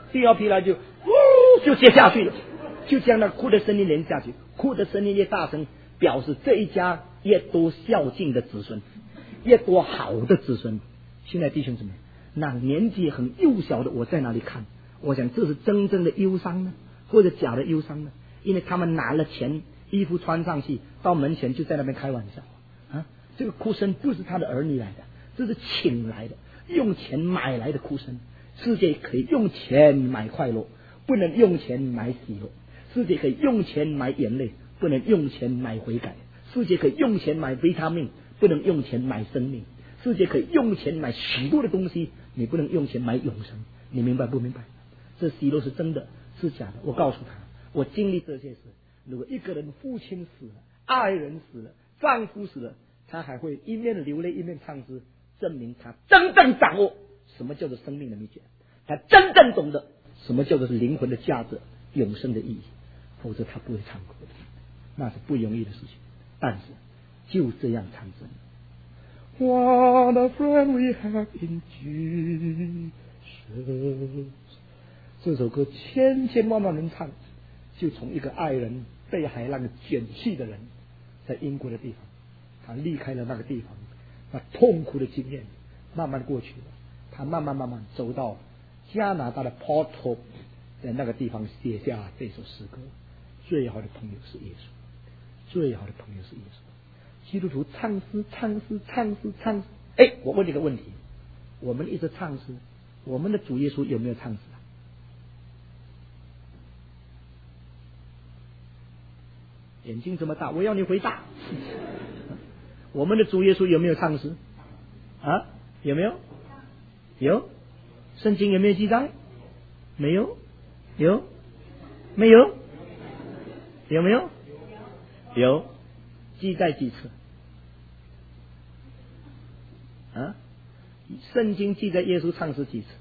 就接下去了，就这样的哭的声音连下去，哭的声音越大声，表示这一家越多孝敬的子孙，越多好的子孙。现在弟兄姊妹，那年纪很幼小的我在哪里看？我想这是真正的忧伤呢，或者假的忧伤呢？因为他们拿了钱，衣服穿上去，到门前就在那边开玩笑啊！这个哭声不是他的儿女来的，这是请来的，用钱买来的哭声。世界可以用钱买快乐，不能用钱买喜乐；世界可以用钱买眼泪，不能用钱买悔改；世界可以用钱买维他命，不能用钱买生命；世界可以用钱买许多的东西，你不能用钱买永生。你明白不明白？这喜乐是真的是假的？我告诉他，我经历这些事。如果一个人父亲死了，爱人死了，丈夫死了，他还会一面流泪一面唱诗，证明他真正掌握什么叫做生命的秘诀，他真正懂得什么叫做灵魂的价值、永生的意义。否则他不会唱歌的，那是不容易的事情。但是就这样产生。What a friend we have in Jesus。这首歌千万人唱，就从一个爱人被海浪卷去的人，在英国的地方，他离开了那个地方，那痛苦的经验慢慢过去了。他慢慢走到加拿大的 Port Hope 在那个地方写下这首诗歌。最好的朋友是耶稣，最好的朋友是耶稣。基督徒唱诗。我问你个问题，我们一直唱诗，我们的主耶稣有没有唱诗啊？眼睛这么大，我要你回答。我们的主耶稣有没有唱诗啊？有没有？有。圣经有没有记载？没有。有？没有？有没有？有。记载几次啊？圣经记载耶稣唱诗几次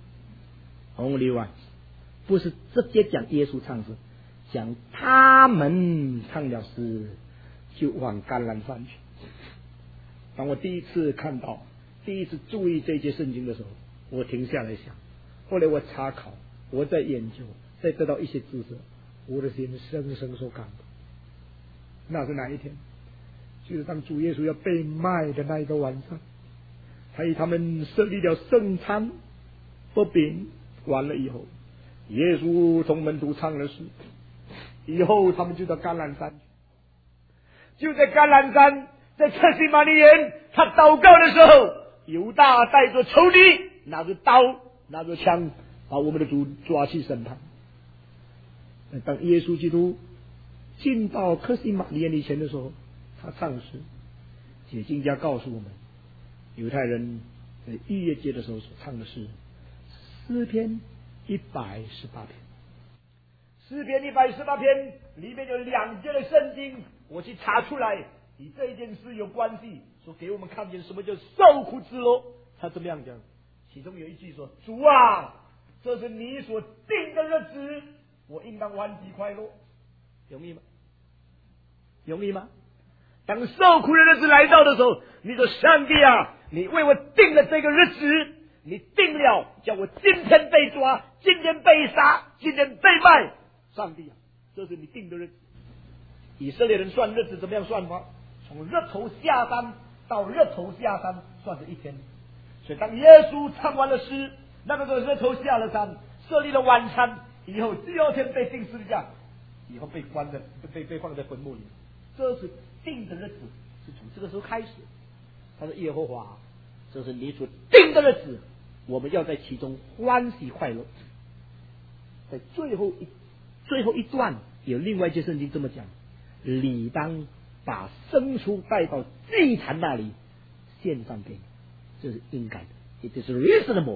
？Only once。不是直接讲耶稣唱诗，讲他们唱了诗就往橄榄山去。当我第一次看到、第一次注意这节圣经的时候，我停下来想。后来我查考，我在研究，再得到一些知识，我的心深深受感动。那是哪一天？就是当主耶稣要被卖的那一个晚上，他们设立了圣餐不饼，完了以后，耶稣同门徒唱了诗，以后他们就到橄榄山去。就在橄榄山，在客西马尼园，他祷告的时候，犹大带着仇敌，拿着刀，拿着枪，把我们的主抓去审判。当耶稣基督进到客西马尼园以前的时候，他唱诗。解经家告诉我们，犹太人在逾越节的时候所唱的是诗篇118篇。诗篇118篇里面有2节的圣经，我去查出来，与这一件事有关系，说给我们看见什么叫受苦之乐。他怎么样讲？其中有一句说：“主啊，这是你所定的日子，我应当欢喜快乐。”容易吗？容易吗？当受苦的日子来到的时候，你说：“上帝啊，你为我定了这个日子，你定了，叫我今天被抓，今天被杀，今天被卖。上帝啊，这是你定的日子。”以色列人算日子怎么样算法？从日头下山到日头下山算是一天。所以当耶稣唱完了诗，那个时候日头下了山，设立了晚餐以后，第二天被钉十字架，以后被关的被放在坟墓里。这是定的日子，是从这个时候开始。他说：“耶和华，这是你所定的日子，我们要在其中欢喜快乐。”在最后一段有另外一节圣经这么讲：理当把牲畜带到祭坛那里献上给你，这是应该的。It is reasonable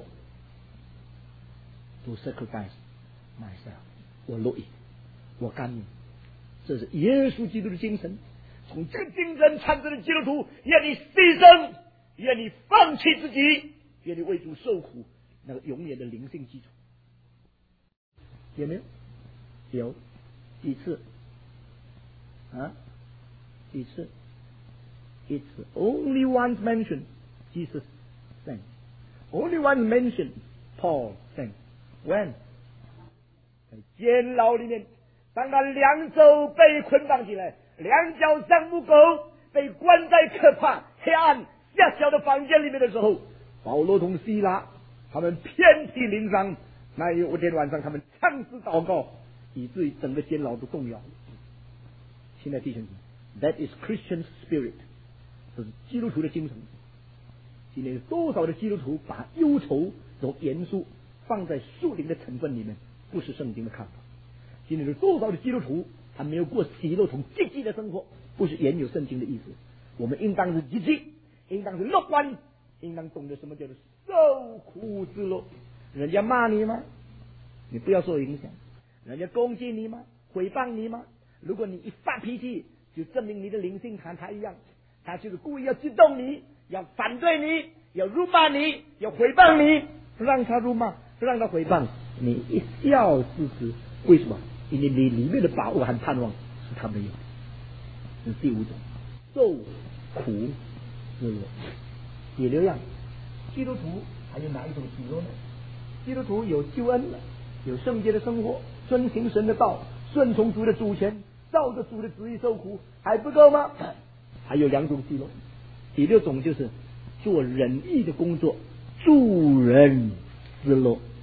to sacrifice myself。我乐意，我甘愿。这是耶稣基督的精神。从这个精神产生的基督徒，愿你牺牲，愿你放弃自己，愿你为主受苦，那个永远的灵性基础。有没有？有。几次啊？几次？一次。Only once mentioned Jesus sang. Only once mentioned Paul sang. When? 在监牢里面，当他两手被捆绑起来，两脚像木狗，被关在可怕黑暗狭小的房间里面的时候，保罗同希拉他们遍体鳞伤。那有一天晚上，他们唱诗祷告，以至于整个监牢都动摇了。亲爱的弟兄们， That is Christian spirit， 这是基督徒的精神。今天有多少的基督徒把忧愁和严肃放在属灵的成分里面，不是圣经的看法。今天有多少的基督徒他没有过喜乐同积极的生活，不是原有圣经的意思。我们应当是积极，应当是乐观，应当懂得什么叫做受苦之乐。人家骂你吗？你不要受影响。人家攻击你吗？诽谤你吗？如果你一发脾气，就证明你的灵性和他一样，他就是故意要激动你，要反对你，要辱骂你，要诽谤你，让他辱骂，让他诽谤，你一笑置之。为什么？因为你里面的把握和盼望是他没有的。这是第五种，受苦之乐。第六样，基督徒还有哪一种喜乐呢？基督徒有救恩了，有圣洁的生活，遵行神的道，顺从主的主权，照着主的旨意受苦，还不够吗？还有两种喜乐。第六种就是做仁义的工作，助人之乐。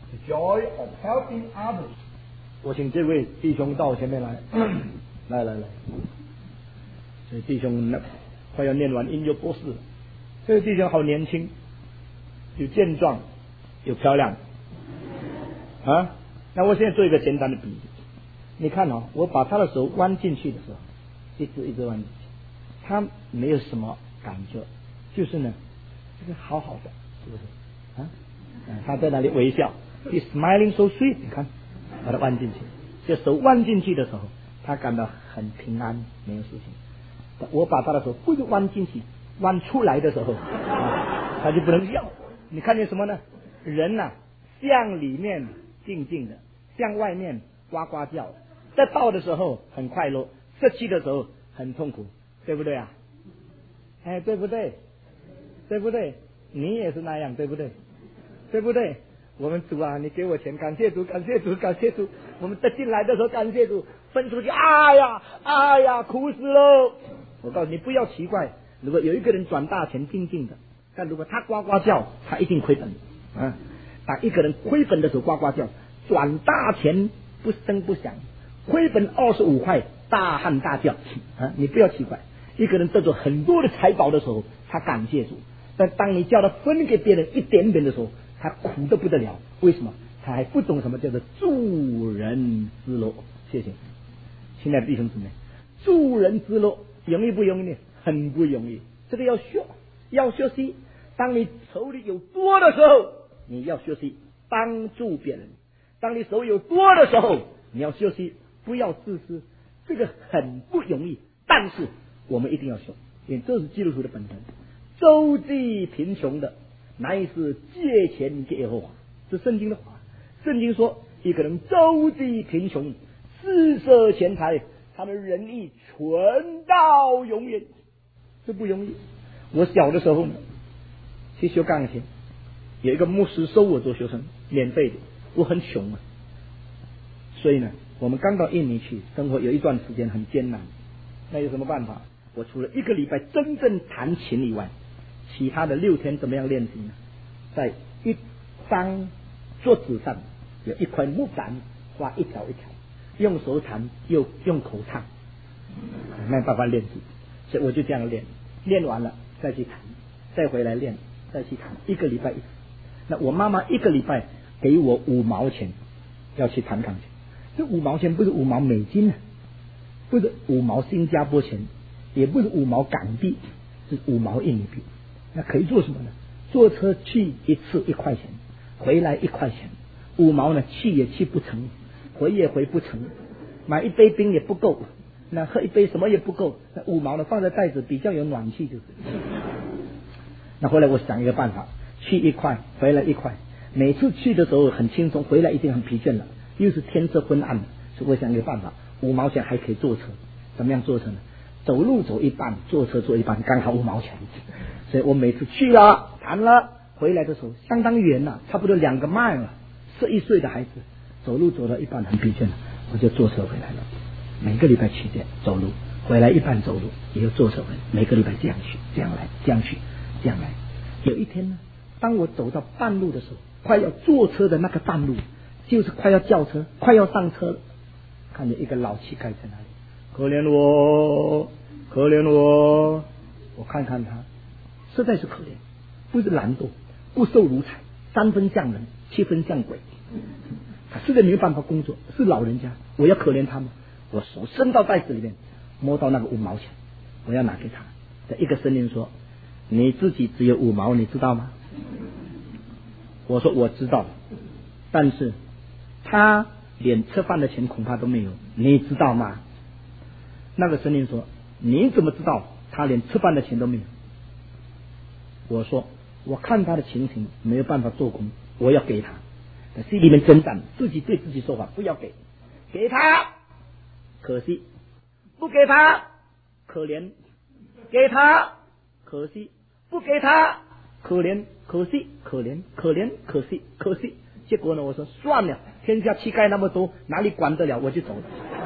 The joy of helping others。我请这位弟兄到我前面来，来。这弟兄快要念完音乐博士了。这位弟兄好年轻，有健壮，有漂亮啊。那我现在做一个简单的比喻，你看哦，我把他的手弯进去的时候，一直弯进去，他没有什么感觉，就是呢，这个好好的，是不是啊？他在那里微笑 ，He's smiling so sweet。你看，把它弯进去，这手弯进去的时候，他感到很平安，没有事情。我把他的手不是弯进去，弯出来的时候，他就不能笑。你看见什么呢？人呐、向里面静静的，向外面呱呱叫。在道的时候很快乐，失去的时候很痛苦，对不对啊？哎，对不对？对不对？你也是那样，对不对？对不对？我们主啊，你给我钱，感谢主，感谢主，感谢主。我们得进来的时候感谢主，分出去，哎呀，苦死了。我告诉你，不要奇怪，如果有一个人转大钱静静的，但如果他呱呱叫，他一定亏本啊。当一个人亏本的时候呱呱叫，转大钱不声不响，亏本25块大喊大叫啊！你不要奇怪，一个人得着很多的财宝的时候，他感谢主，但当你叫他分给别人一点点的时候，他苦得不得了。为什么？他还不懂什么叫做助人之乐。谢谢，亲爱的弟兄姊妹，助人之乐容易不容易呢？很不容易。这个要学习。当你手里有多的时候，你要学习帮助别人；当你手有多的时候，你要学习不要自私。这个很不容易，但是我们一定要学，因为这是基督徒的本分。周济贫穷的，乃是借钱给耶和华，是圣经的话。圣经说，一个人周济贫穷，施舍钱财，他的仁义存到永远，这不容易。我小的时候呢，去学钢琴，有一个牧师收我做学生，免费的。我很穷啊，所以呢，我们刚到印尼去生活，有一段时间很艰难。那有什么办法？我除了1个礼拜真正弹琴以外，其他的6天怎么样练习呢？在一张桌子上有一块木板，画一条一条，用手弹又用口唱，没办法练习，所以我就这样练，练完了再去弹，再回来练，再去弹，1个礼拜一次。那我妈妈1个礼拜给我5毛钱，要去弹钢琴。这5毛钱不是5毛美金啊，不是5毛新加坡钱，也不是5毛港币，是5毛印尼币。那可以做什么呢？坐车去一次1块钱，回来1块钱，5毛呢去也去不成，回也回不成，买一杯冰也不够，那喝一杯什么也不够，那5毛呢放在袋子比较有暖气就是。那后来我想一个办法，去1块，回来1块，每次去的时候很轻松，回来已经很疲倦了，又是天色昏暗了，所以我想一个办法，5毛钱还可以坐车。怎么样坐车呢？走路走一半，坐车坐一半，刚好5毛钱。所以我每次去了弹了，回来的时候相当远了，差不多2个迈了。11岁的孩子走路走到一半很疲倦了，我就坐车回来了。每个礼拜去走路，回来一半走路，也要坐车回来。每个礼拜这样去，这样来，这样去，这样来。有一天呢，当我走到半路的时候，快要坐车的那个半路，就是快要叫车，快要上车了，看见一个老乞丐在那里，可怜我，可怜我。我看看他，实在是可怜，不是懒惰，不受奴才，3分像人，7分像鬼。他实在没有办法工作，是老人家，我要可怜他吗？我手伸到袋子里面，摸到那个5毛钱，我要拿给他。一个声音说：“你自己只有5毛，你知道吗？”我说：“我知道，但是他连吃饭的钱恐怕都没有，你知道吗？”那个声音说：“你怎么知道他连吃饭的钱都没有？”我说：“我看他的情形没有办法做工，我要给他。”心里面挣扎，自己对自己说话：“不要给，给他可惜，不给他可怜，给他可惜，不给他可怜，可惜，可怜，可怜，可惜，可惜。”结果呢，我说算了，天下乞丐那么多，哪里管得了，我就走了。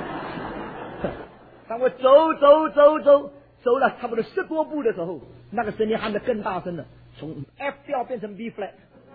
当我走了差不多10多步的时候，那个声音喊得更大声了，从 F 调变成 B flat。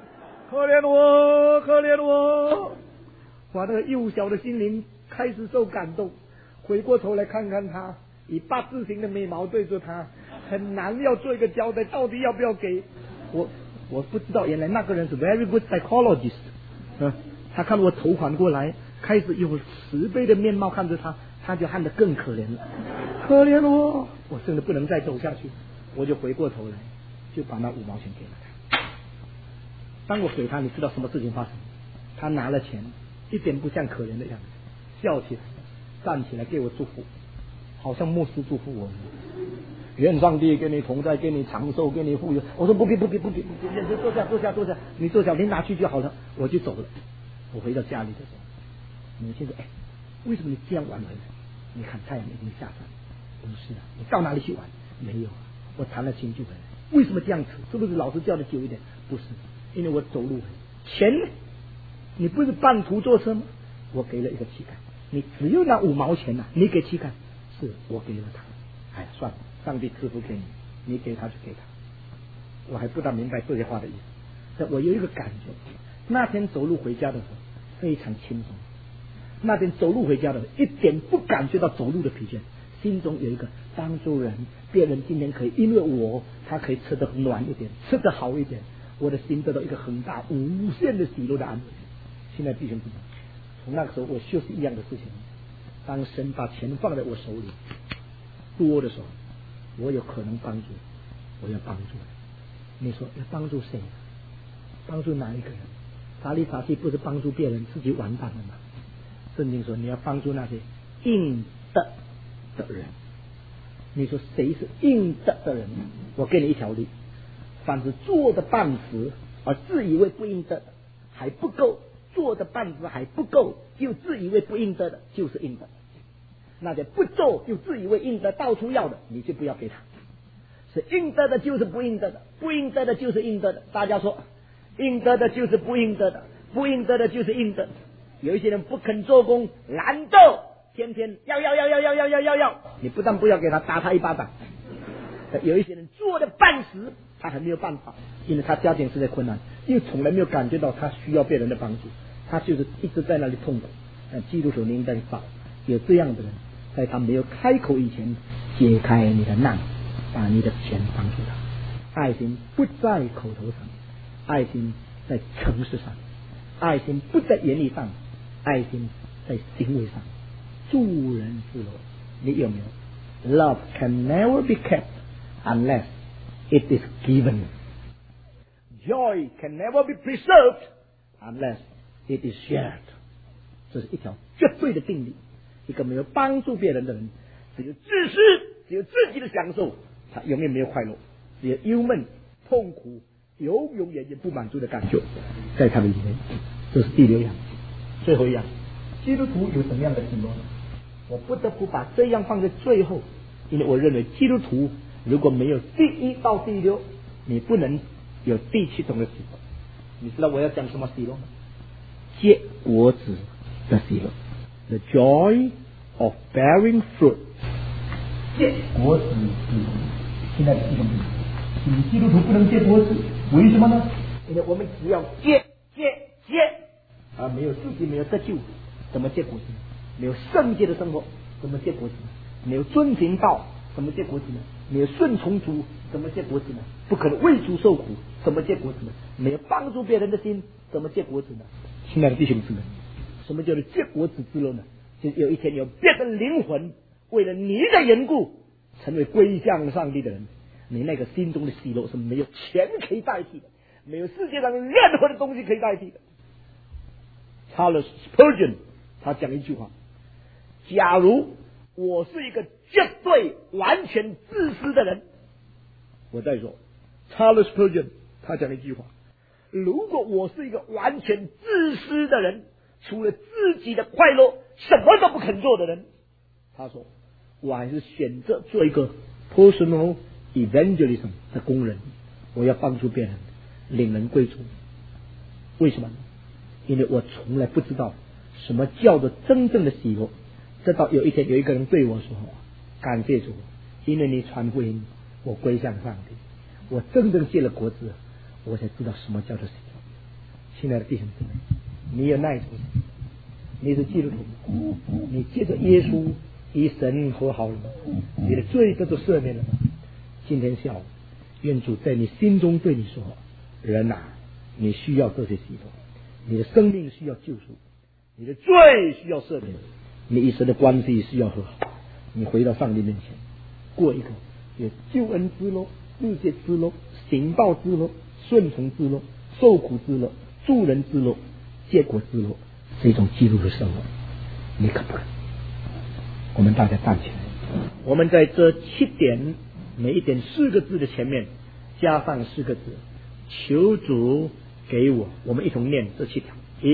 可怜我，可怜我！我那个幼小的心灵开始受感动，回过头来看看他，以八字形的眉毛对着他，很难要做一个交代，到底要不要给我不知道，原来那个人是 very good psychologist，他看我头缓过来，开始用慈悲的面貌看着他，他就看得更可怜了，可怜我！我真的不能再走下去，我就回过头来，就把那5毛钱给了他。当我给他，你知道什么事情发生？他拿了钱，一点不像可怜的样子，笑起来，站起来给我祝福，好像牧师祝福我。愿上帝跟你同在，给你长寿，给你富有。我说不必，坐下，你坐下，你拿去就好了，我就走了。我回到家里的时候，母亲说：“哎，为什么你这样晚回来？你看太阳已经下山。”我说：“是啊，你到哪里去玩？”没有，我谈了亲就回来。为什么这样迟？是不是老师叫的久一点？不是，因为我走路回来。钱呢？你不是半途坐车吗？我给了一个乞丐，你只有那5毛钱呐、你给乞丐？是我给了他。哎呀，算了，上帝赐福给你，你给他就给他。我还不大明白这些话的意思，但我有一个感觉，那天走路回家的时候非常轻松。那天走路回家的时候，一点不感觉到走路的疲倦，心中有一个帮助人，别人今天可以因为他可以吃得暖一点，吃得好一点，我的心得到一个很大无限的喜乐的安慰。现在弟兄姊妹，从那个时候我就是一样的事情，当神把钱放在我手里多的时候，我有可能帮助，我要帮助。你说要帮助谁？帮助哪一个人？法律法纪不是帮助别人，自己完蛋了吗？圣经说你要帮助那些应得的人。你说谁是应得的人？我给你一条例：凡是做的半时而自以为不应得的还不够，做的半时还不够又自以为不应得的，就是应得。那些不做又自以为应得到处要的，你就不要给他。是应得的就是不应得的，不应得的就是应得的。大家说应得的就是不应得的，不应得的就是应得的。有一些人不肯做工，懒惰，天天要，你不但不要给他，打他一巴掌。有一些人做的半时，他还没有办法，因为他家庭实在困难，又从来没有感觉到他需要别人的帮助，他就是一直在那里痛苦。基督徒你应该找有这样的人，在他没有开口以前解开你的难，把你的钱帮助他。爱心不在口头上，爱心在诚实上，爱心不在言语上，爱心在行为上。助人之乐，你有没有？ Love can never be kept unless it is given. Joy can never be preserved unless it is shared. 这是一条绝对的定理。一个没有帮助别人的人，只有自私，只有自己的享受，他永远没有快乐，只有忧闷、痛苦、永远不满足的感觉在他的里面。这是第6样。最后一样，基督徒有什么样的喜乐呢？我不得不把这样放在最后，因为我认为基督徒如果没有第1到第6，你不能有第7种的喜乐。你知道我要讲什么喜乐吗？结果子的喜乐。The joy of bearing fruit. 结果子的喜乐。现在是一个问题，你基督徒不能结果子，为什么呢？因为我们只要结，没有自己没有得救，怎么结果子呢？没有圣洁的生活，怎么结果子呢？没有遵行道，怎么结果子呢？没有顺从主，怎么结果子呢？不可能为主受苦，怎么结果子呢？没有帮助别人的心，怎么结果子呢？亲爱的弟兄姊妹，什么叫做结果子之乐呢？就是有一天有别的灵魂为了你的缘故成为归向上帝的人，你那个心中的喜乐是没有钱可以代替的，没有世界上任何的东西可以代替的。Charles Spurgeon 他讲一句话：假如我是一个绝对完全自私的人，我再说 Charles Spurgeon 他讲一句话：如果我是一个完全自私的人，除了自己的快乐什么都不肯做的人，他说我还是选择做一个 personal evangelism 的工人，我要帮助别人领人归主。为什么呢？因为我从来不知道什么叫做真正的喜乐，直到有一天有一个人对我说：感谢主，因为你传福音，我归向上帝，我真正结了果子，我才知道什么叫做喜乐。 亲爱的弟兄姊妹，你有耐主，你是基督徒，你借着耶稣与神和好了吗？你的罪得到赦免了吗？今天下午，愿主在你心中对你说：人啊，你需要这些洗头，你的生命需要救赎，你的罪需要赦免，你与神的关系需要和好。你回到上帝面前，过一个有救恩之路、世界之路、行道之路、顺从之路、受苦之路、助人之路、结果之路，是一种基督的生活。你可不可以？我们大家站起来，我们在这7点每一点4个字的前面加上4个字，求主给我。我们一同念这7条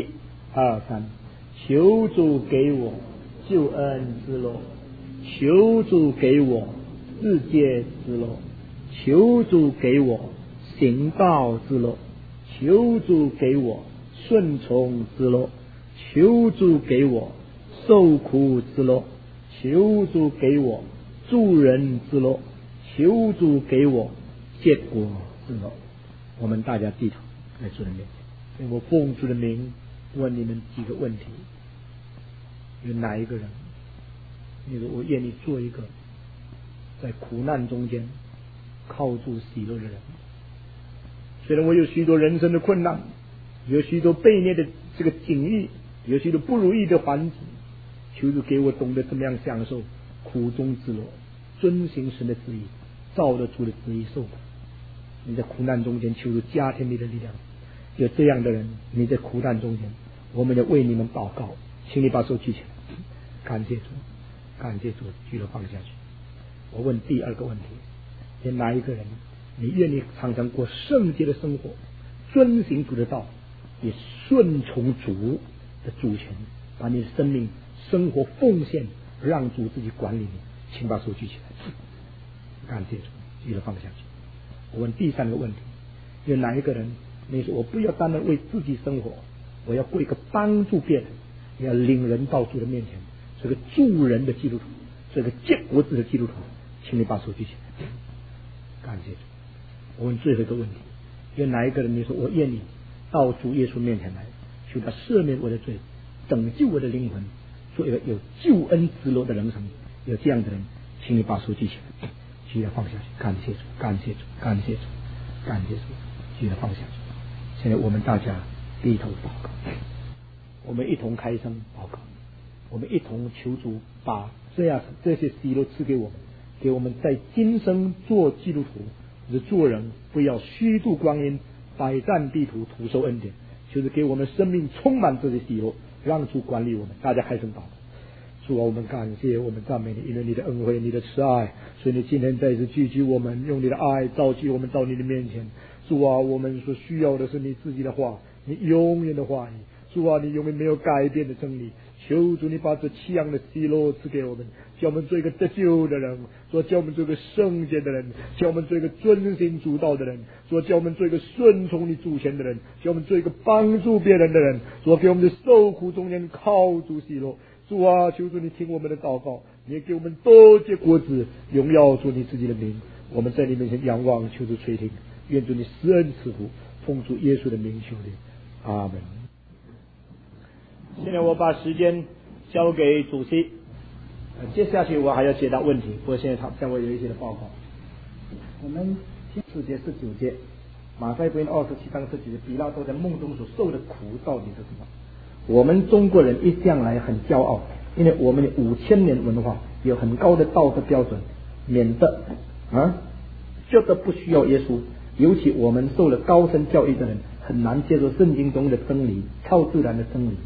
：1、2、3，求主给我救恩之路，求主给我世界之路，求主给我行道之路，求主给我顺从之路，求主给我受苦之路，求主给我助人之路，求主给我结果之路。我们大家低头在主的面前，我奉主的名问你们几个问题：有哪一个人，你说我愿意做一个在苦难中间靠住喜乐的人？虽然我有许多人生的困难，有许多悖逆的这个境遇，有许多不如意的环境，求主给我懂得怎么样享受苦中之乐，遵行神的旨意，照着主的旨意受苦。你在苦难中间求主加添你的力量。有这样的人，你在苦难中间，我们要为你们祷告，请你把手举起来，感谢主，感谢主，举了放下去。我问第2个问题：有哪一个人，你愿意常常过圣洁的生活，遵行主的道，也顺从主的主权，把你的生命生活奉献，让主自己管理你？请把手举起来，感谢主，举了放下去。我问第3个问题：有哪一个人，你说我不要单单为自己生活，我要过一个帮助别人，要领人到主的面前，是个助人的基督徒，是个结果子的基督徒？请你把手举起来，感谢主。我问最后一个问题：有哪一个人，你说我愿意到主耶稣面前来，求他赦免我的罪，拯救我的灵魂，做一个有救恩之路的人生？有这样的人，请你把手举起来，举了放下去。感谢主，感谢主，感谢主，感谢主，举了放下去。现在我们大家低头祷告，我们一同开声祷告，我们一同求主把这些喜乐赐给我们，给我们在今生做基督徒做人，不要虚度光阴，百战地图，徒受恩典，就是给我们生命充满这些喜乐，让主管理我们。大家开声祷告。主啊，我们感谢，我们赞美你，因为你的恩惠，你的慈爱，所以你今天再一次聚集我们，用你的爱召集我们到你的面前。主啊，我们所需要的是你自己的话，你永远的话语。主啊，你永远没有改变的真理。求主你把这7样的喜乐赐给我们，叫我们做一个得救的人，说叫我们做一个圣洁的人，叫我们做一个遵行主道的人，说叫我们做一个顺从你主权的人，叫我们做一个帮助别人的人，说给我们的受苦中间靠主喜乐。主啊，求主你听我们的祷告，你也给我们多结果子，荣耀主你自己的名。我们在你面前仰望，求主垂听，愿主你施恩赐福，奉主耶稣的名求你，阿门。现在我把时间交给主席，接下去我还要解答问题，不过现在他向我有一些的报告。我们4节19节，马太福音27章19节，比拉多在梦中所受的苦到底是什么？我们中国人一向来很骄傲，因为我们有5000年文化，有很高的道德标准，免得觉得不需要耶稣。尤其我们受了高深教育的人，很难接受圣经中的真理，超自然的真理。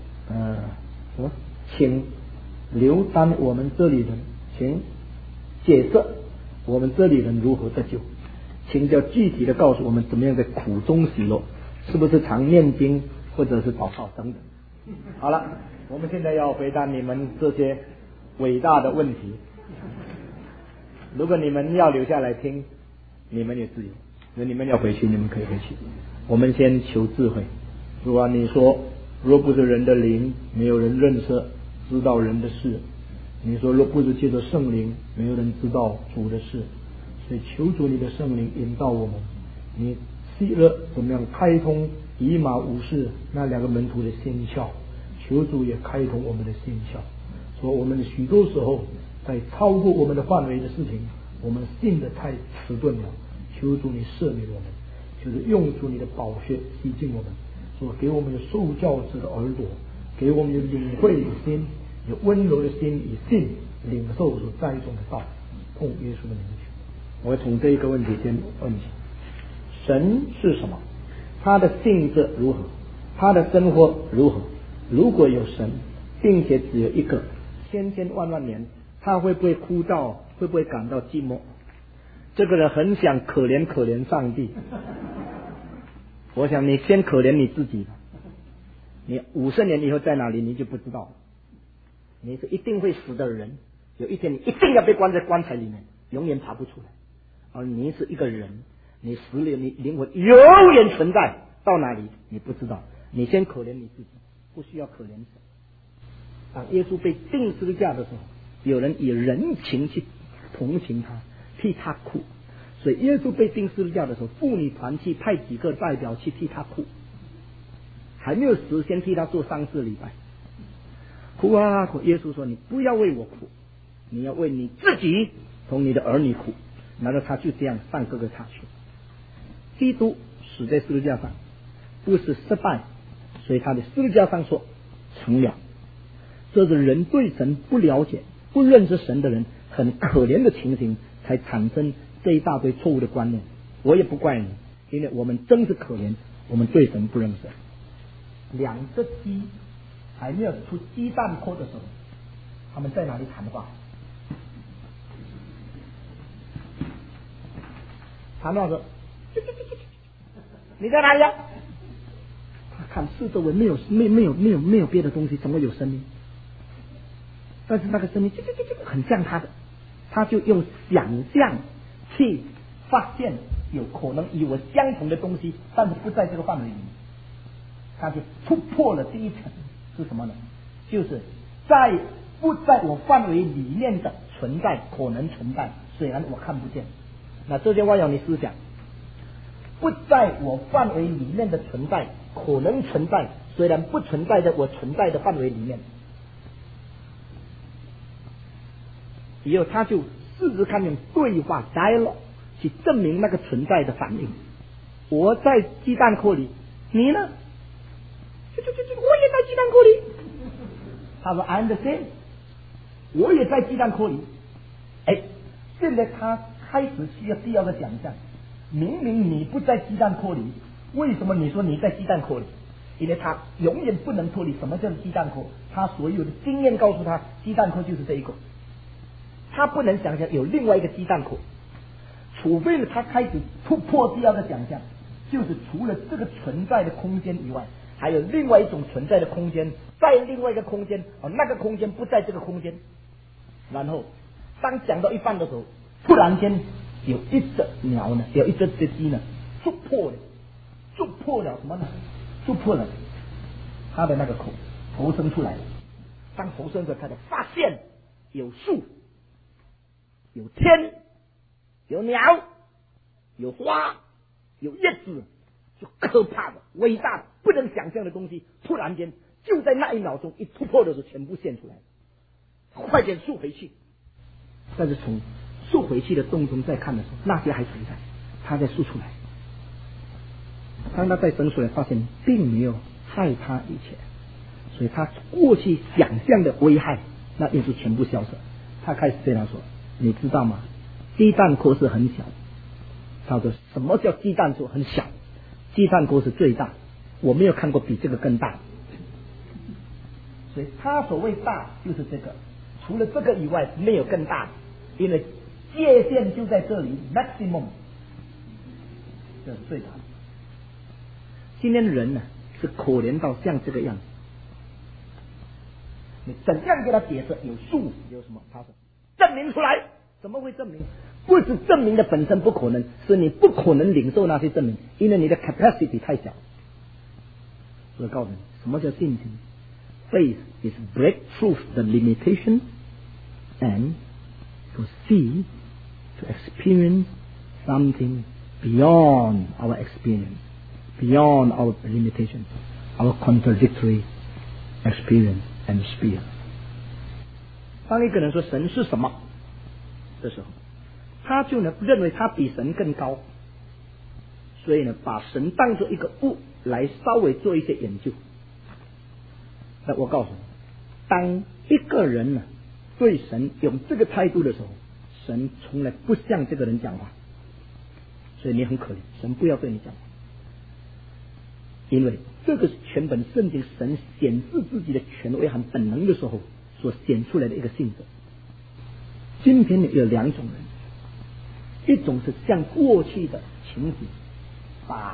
请刘丹我们这里人，请解释我们这里人如何得救，请叫具体的告诉我们怎么样在苦中喜乐，是不是常念经或者是祷告等等。好了，我们现在要回答你们这些伟大的问题。如果你们要留下来听，你们有自由；如果你们要回去，你们可以回去。我们先求智慧。主啊，你说若不是人的灵，没有人认识知道人的事。你说若不是借着圣灵，没有人知道主的事。所以求主你的圣灵引导我们，你昔日怎么样开通以马五世那2个门徒的心窍，求主也开通我们的心窍，说我们的许多时候在超过我们的范围的事情，我们信的太迟钝了，求主你赦免我们，就是用出你的宝血洗净我们，说给我们有受教者的耳朵，给我们有领会的心，有温柔的心，以信领受所栽种的道，奉耶稣的名求。 我从这一个问题先问起：神是什么？他的性质如何？他的生活如何？如果有神，并且只有一个，千千万万年，他会不会枯燥？会不会感到寂寞？这个人很想可怜可怜上帝。我想你先可怜你自己吧。你50年以后在哪里，你就不知道了。你是一定会死的人，有一天你一定要被关在棺材里面，永远爬不出来。而你是一个人，你死了，你灵魂永远存在，到哪里你不知道。你先可怜你自己，不需要可怜神。当耶稣被钉十字架的时候，有人以人情去同情他，替他哭。所以耶稣被钉十字架的时候，妇女团去派几个代表去替他哭，还没有死先替他做丧事礼拜，哭啊哭。耶稣说：“你不要为我哭，你要为你自己同你的儿女哭。”然后他就这样上各个岔去。基督死在十字架上，不是失败，所以他的十字架上说成了。这是人对神不了解、不认识神的人很可怜的情形，才产生这一大堆错误的观念。我也不怪你，因为我们真是可怜，我们对神不认识。2只鸡还没有出鸡蛋壳的时候，他们在哪里谈话？谈话说：“你在哪里啊？”他看四周围没有别的东西，怎么有声音？但是那个声音很像他的，他就用想象去发现有可能与我相同的东西，但是不在这个范围里面。他就突破了第一层，是什么呢？就是不在我范围里面的存在，可能存在，虽然我看不见。那这句话要你思想，不在我范围里面的存在，可能存在，虽然不存在在我存在的范围里面。以后他就试试看用对话 dialogue 去证明那个存在的反应。我在鸡蛋壳里，你呢？我也在鸡蛋壳里。他说 I understand， 我也在鸡蛋壳里。现在他开始需要的想象，明明你不在鸡蛋壳里，为什么你说你在鸡蛋壳里？因为他永远不能脱离什么叫鸡蛋壳，他所有的经验告诉他，鸡蛋壳就是这一个，他不能想象有另外一个鸡蛋壳，除非他开始突破第二个想象，就是除了这个存在的空间以外，还有另外一种存在的空间，在另外一个空间，那个空间不在这个空间。然后当讲到一半的时候，突然间有一只鸟呢，有一只鸡呢，突破了什么呢？突破了他的那个口，头伸出来了。当头伸出来，他就发现有树、有天、有鸟、有花、有叶子，就可怕的、伟大的、不能想象的东西，突然间就在那一秒钟一突破的时候，全部现出来了。快点缩回去！但是从缩回去的洞中再看的时候，那些还存在，他再缩出来。当他再伸出来，发现并没有害他以前，所以他过去想象的危害，那也是全部消失。他开始对他说：“你知道吗？鸡蛋壳是很小。”他说：“什么叫鸡蛋壳很小？鸡蛋壳是最大，我没有看过比这个更大。”所以他所谓大就是这个，除了这个以外没有更大的，因为界限就在这里 ，maximum， 这是最大的。今天的人呢，是可怜到像这个样子。你怎样给他解释？有树，有什么？他说证明出来，怎么会证明？不是证明的本身不可能，是你不可能领受那些证明，因为你的 capacity 太小。所以告诉你，什么叫信心 ？Faith is break through the limitation and to see, to experience something beyond our experience, beyond our limitations, our contradictory experience and spirit. 当一个人说神是什么的时候，他就呢认为他比神更高，所以呢把神当作一个物来稍微做一些研究。那我告诉你，当一个人呢对神有这个态度的时候，神从来不向这个人讲话，所以你很可怜，神不要对你讲话，因为这个是全本圣经神显示自己的权威和本能的时候所显出来的一个性格。今天有两种人，一种是像过去的情景，把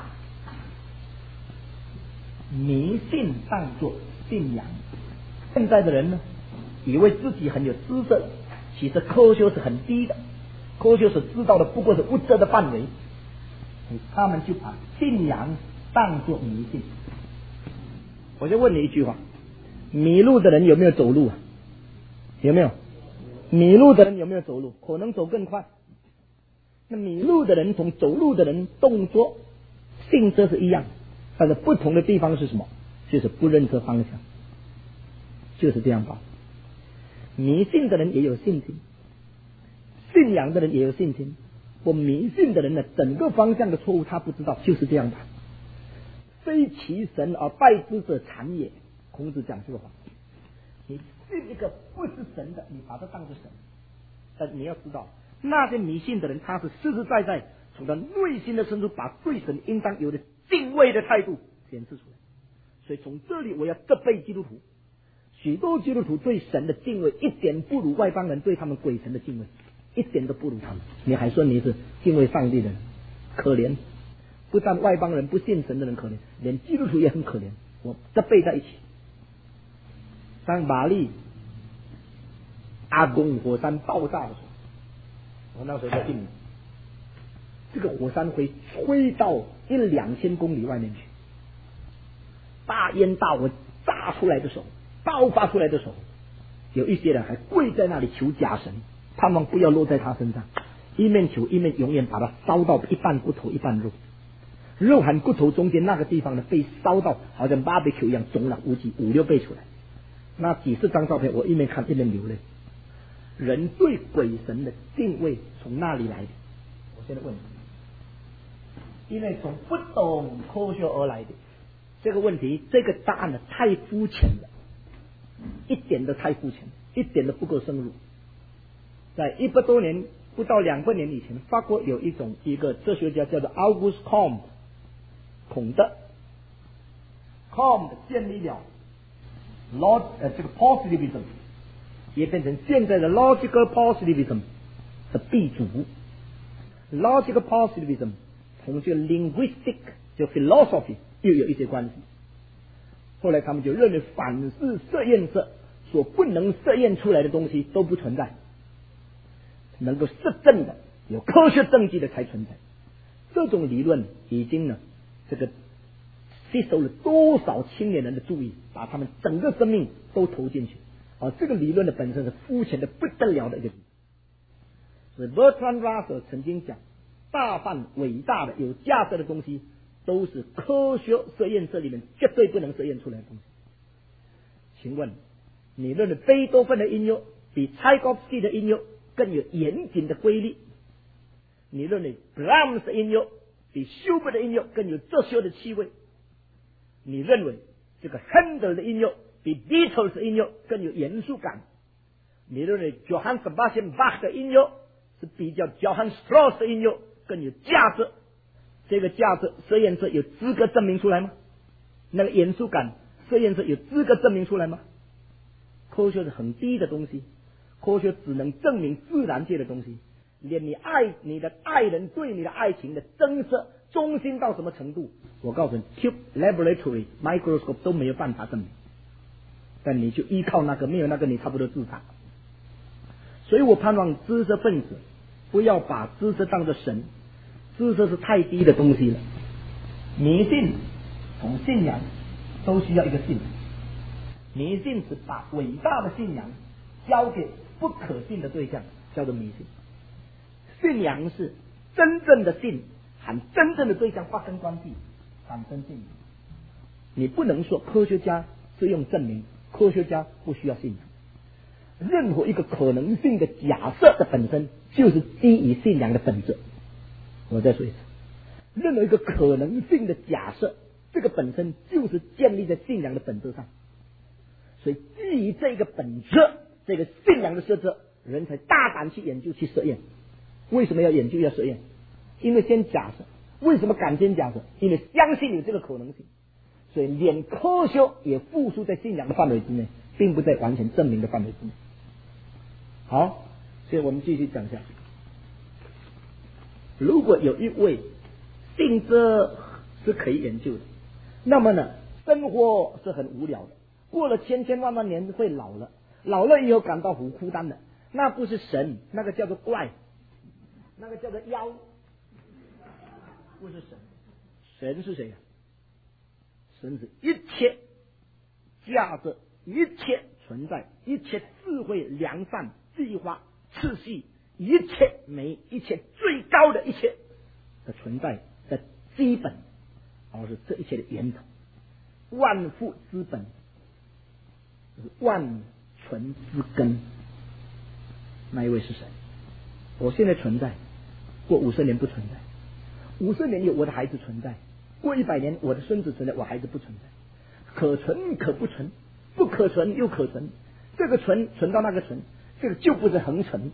迷信当作信仰。现在的人呢，以为自己很有知识，其实科学是很低的，科学所知道的不过是物质的范围，他们就把信仰当作迷信。我就问你一句话，迷路的人有没有走路啊？有没有？迷路的人有没有走路？可能走更快。那迷路的人同走路的人动作性质是一样，但是不同的地方是什么？就是不认识方向，就是这样吧。迷信的人也有信心，信仰的人也有信心。我迷信的人呢，整个方向的错误他不知道，就是这样吧。非其神而拜之者谄也。孔子讲这个话，你信一个不是神的，你把它当作神，但你要知道，那些迷信的人，他是实实在在从他内心的深处，把对神应当有的敬畏的态度显示出来。所以从这里我要责备基督徒，许多基督徒对神的敬畏一点不如外邦人对他们鬼神的敬畏，一点都不如他们。你还说你是敬畏上帝的人，可怜！不但外邦人不信神的人可怜，连基督徒也很可怜。我责备在一起。当玛丽阿公火山爆炸的时候，我那时候在印尼，这个火山会吹到1-2千公里外面去，大烟大火炸出来的时候，爆发出来的时候，有一些人还跪在那里求假神，盼望不要落在他身上，一面求一面永远把它烧到一半骨头一半肉，肉和骨头中间那个地方呢被烧到好像barbecue一样肿了5-6倍出来。那几十张照片我一面看一面流泪。人对鬼神的敬畏从哪里来的？我现在问你，因为从不懂科学而来的。这个问题，这个答案呢太肤浅了，一点都太肤浅，一点都不够深入。在100多年不到200年以前，法国有一个哲学家叫做 Auguste Comte， 孔德 Comte 建立了这个 positivism， 也变成现在的 logical positivism 的鼻祖。logical positivism 同这个 linguistic 就 philosophy 又有一些关系。后来他们就认为凡是实验室所不能实验出来的东西都不存在，能够实证的有科学证据的才存在。这种理论已经呢这个吸收了多少青年人的注意，把他们整个生命都投进去。这个理论的本身是肤浅的不得了的一个理论。所以 Bertrand Russell 曾经讲，大半伟大的有价值的东西都是科学实验室里面绝对不能实验出来的东西。请问你认为贝多芬的音乐比柴可夫斯基的音乐更有严谨的规律？你认为 Brahms 的音乐比 Schubert 的音乐更有哲学的气味？你认为这个 Handel 的音乐比 Beatles 的音乐更有严肃感？你认为 Johann Sebastian Bach 的音乐是比较 Johann Strauss 的音乐更有价值？这个价值实验室有资格证明出来吗？那个严肃感实验室有资格证明出来吗？科学是很低的东西，科学只能证明自然界的东西。连你的爱人对你的爱情的真实忠心到什么程度，我告诉你 Tube Laboratory Microscope 都没有办法证明。但你就依靠那个，没有那个你差不多自杀。所以我盼望知识分子不要把知识当作神，知识是太低的东西了。迷信同信仰都需要一个信，迷信是把伟大的信仰交给不可信的对象，叫做迷信。信仰是真正的信和真正的对象发生关系，产生信仰。你不能说科学家是用证明，科学家不需要信仰。任何一个可能性的假设的本身，就是基于信仰的本质。我再说一次，任何一个可能性的假设，这个本身就是建立在信仰的本质上。所以基于这个本质，这个信仰的设置，人才大胆去研究去实验。为什么要研究要实验？因为先假设。为什么敢先假设？因为相信有这个可能性。所以连科学也附属在信仰的范围之内，并不在完全证明的范围之内。好，所以我们继续讲下去。如果有一位性质是可以研究的，那么呢，生活是很无聊的，过了千千万万年会老了，老了以后感到很孤单的，那不是神，那个叫做怪，那个叫做妖，不是神。神是谁呀？神是一切价值，一切存在，一切智慧、良善、计划、次序，一切美，一切最高的一切的存在的基本，而是这一切的源头。万物之本，就是万存之根。那一位是神。我现在存在，过50年不存在，50年有我的孩子存在，过100年我的孙子存在，我孩子不存在。可存可不存，不可存又可存，这个存到那个存，这个就不是恒存。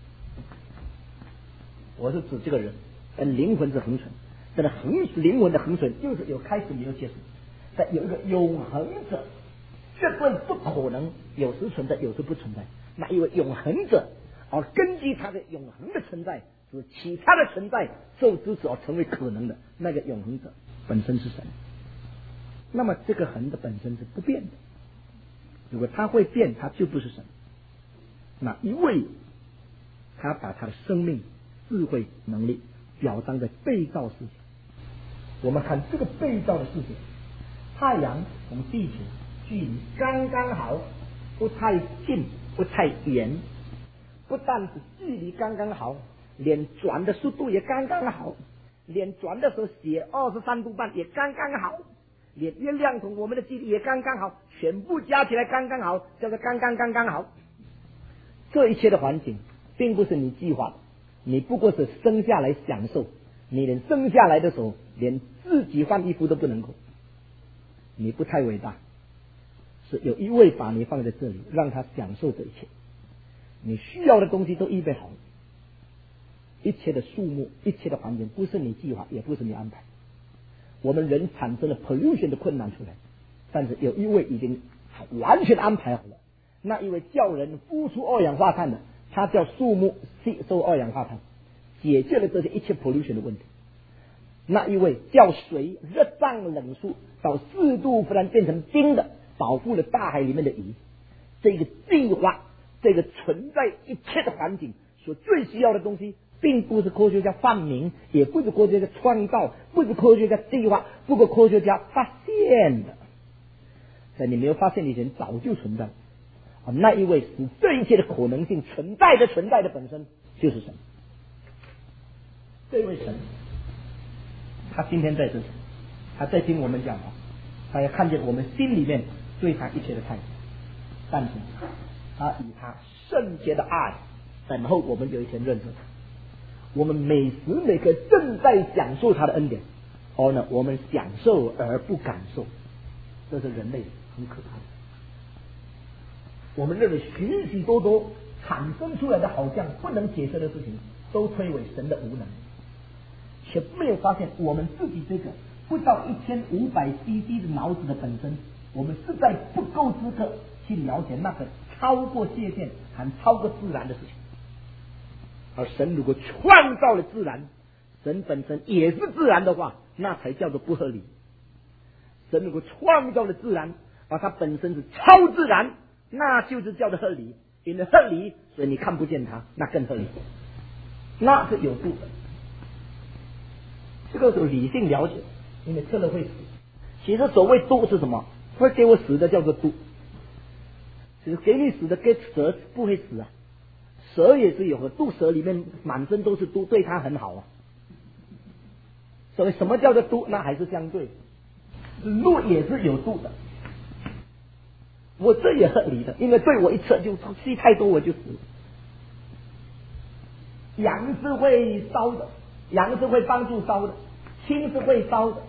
我是指这个人，灵魂是恒存，这个灵魂的恒存就是有开始没有结束，但有一个永恒者，这个不可能有时存在有时不存在。那一位永恒者，而根据他的永恒的存在，使其他的存在受支持而成为可能的，那个永恒者本身是神。那么这个恒的本身是不变的，如果他会变，他就不是神。那一位他把他的生命、智慧、能力表彰在被造世界。我们看这个被造的世界，太阳从地球距离刚刚好，不太近不太远，不但是距离刚刚好，连转的速度也刚刚好，连转的时候斜23度半也刚刚好，连月亮从我们的距离也刚刚好，全部加起来刚刚好，叫做刚刚好。这一切的环境并不是你计划的，你不过是生下来享受，你连生下来的时候连自己换衣服都不能够，你不太伟大，是有一位把你放在这里，让他享受这一切，你需要的东西都预备好了，一切的树木，一切的环境不是你计划，也不是你安排。我们人产生了 pollution 的困难出来，但是有一位已经完全安排好了，那一位叫人呼出二氧化碳的，他叫树木吸收二氧化碳，解决了这些一切 pollution 的问题。那一位叫水热胀冷缩到4度忽然变成冰的，保护了大海里面的鱼。这个计划，这个存在一切的环境所最需要的东西，并不是科学家发明，也不是科学家创造，不是科学家计划，不过科学家发现的，在你没有发现以前早就存在。那一位使这一切的可能性存在的本身就是神。这位神，他今天在这里，他在听我们讲话，他也看见我们心里面对他一切的态度，但是他以他圣洁的爱等候我们有一天认识他。我们每时每刻正在享受他的恩典，而呢，我们享受而不感受，这是人类很可怕的。我们认为许许多多产生出来的好像不能解释的事情，都推为神的无能，却没有发现我们自己这个不到1500cc 的脑子的本身，我们实在不够资格去了解那个超过界限和超过自然的事情。而神如果创造了自然，神本身也是自然的话，那才叫做不合理。神如果创造了自然，而它本身是超自然，那就是叫做合理。因为合理，所以你看不见它，那更合理，那是有度的。这个是理性了解，因为吃了会死。其实所谓度是什么？会给我死的叫做度，其实给你死的给蛇不会死啊。蛇也是有个毒蛇里面满身都是毒，对它很好啊。 所以什么叫做度？那还是相对，路也是有度的。我这也合理的，因为对我一测就吸太多我就死。阳是会烧的，阳是会帮助烧的，氢是会烧的。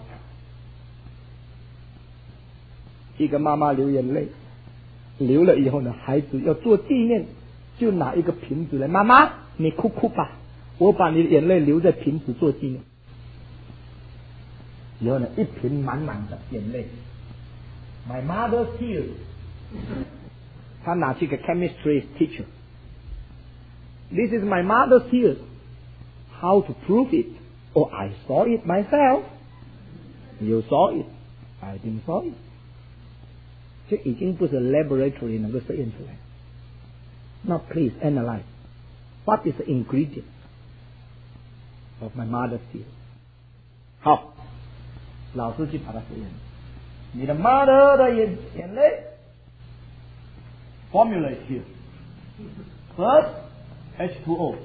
一个妈妈流眼泪，流了以后呢，孩子要做纪念，就拿一个瓶子来，妈妈你哭哭吧，我把你的眼泪留在瓶子做纪念。以后呢，一瓶满满的眼泪 ，My mother's tears。他拿去给 chemistry teacher。This is my mother's tears. How to prove it? Oh, I saw it myself. You saw it. I didn't saw it. 这已经不是 laboratory 能够实验出来。Now please analyze. What is the ingredient of my mother's tears? 好，老师去把它实验。你的 mother 的眼泪 formula is here. First, H2O.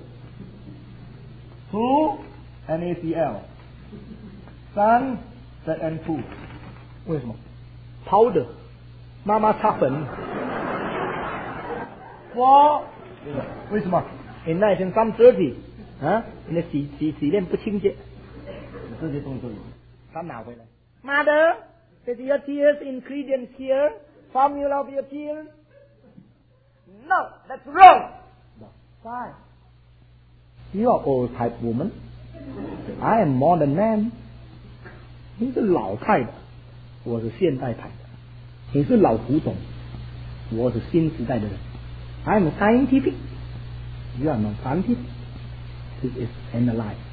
2, NaCl. 3, ZN2. 为什么 ？Powder. 妈妈擦粉。4, 为什么 ？In 1930啊，你的洗脸不清洁，这些动作有，他拿回来。Mother, is your tears ingredients here? Formula of your tears? No, that's wrong. Why? You are old type woman. I am modern man. 你是老派的，我是现代派的。你是老古董，我是新时代的人。I am scientific. You are not scientific. This is analyzed.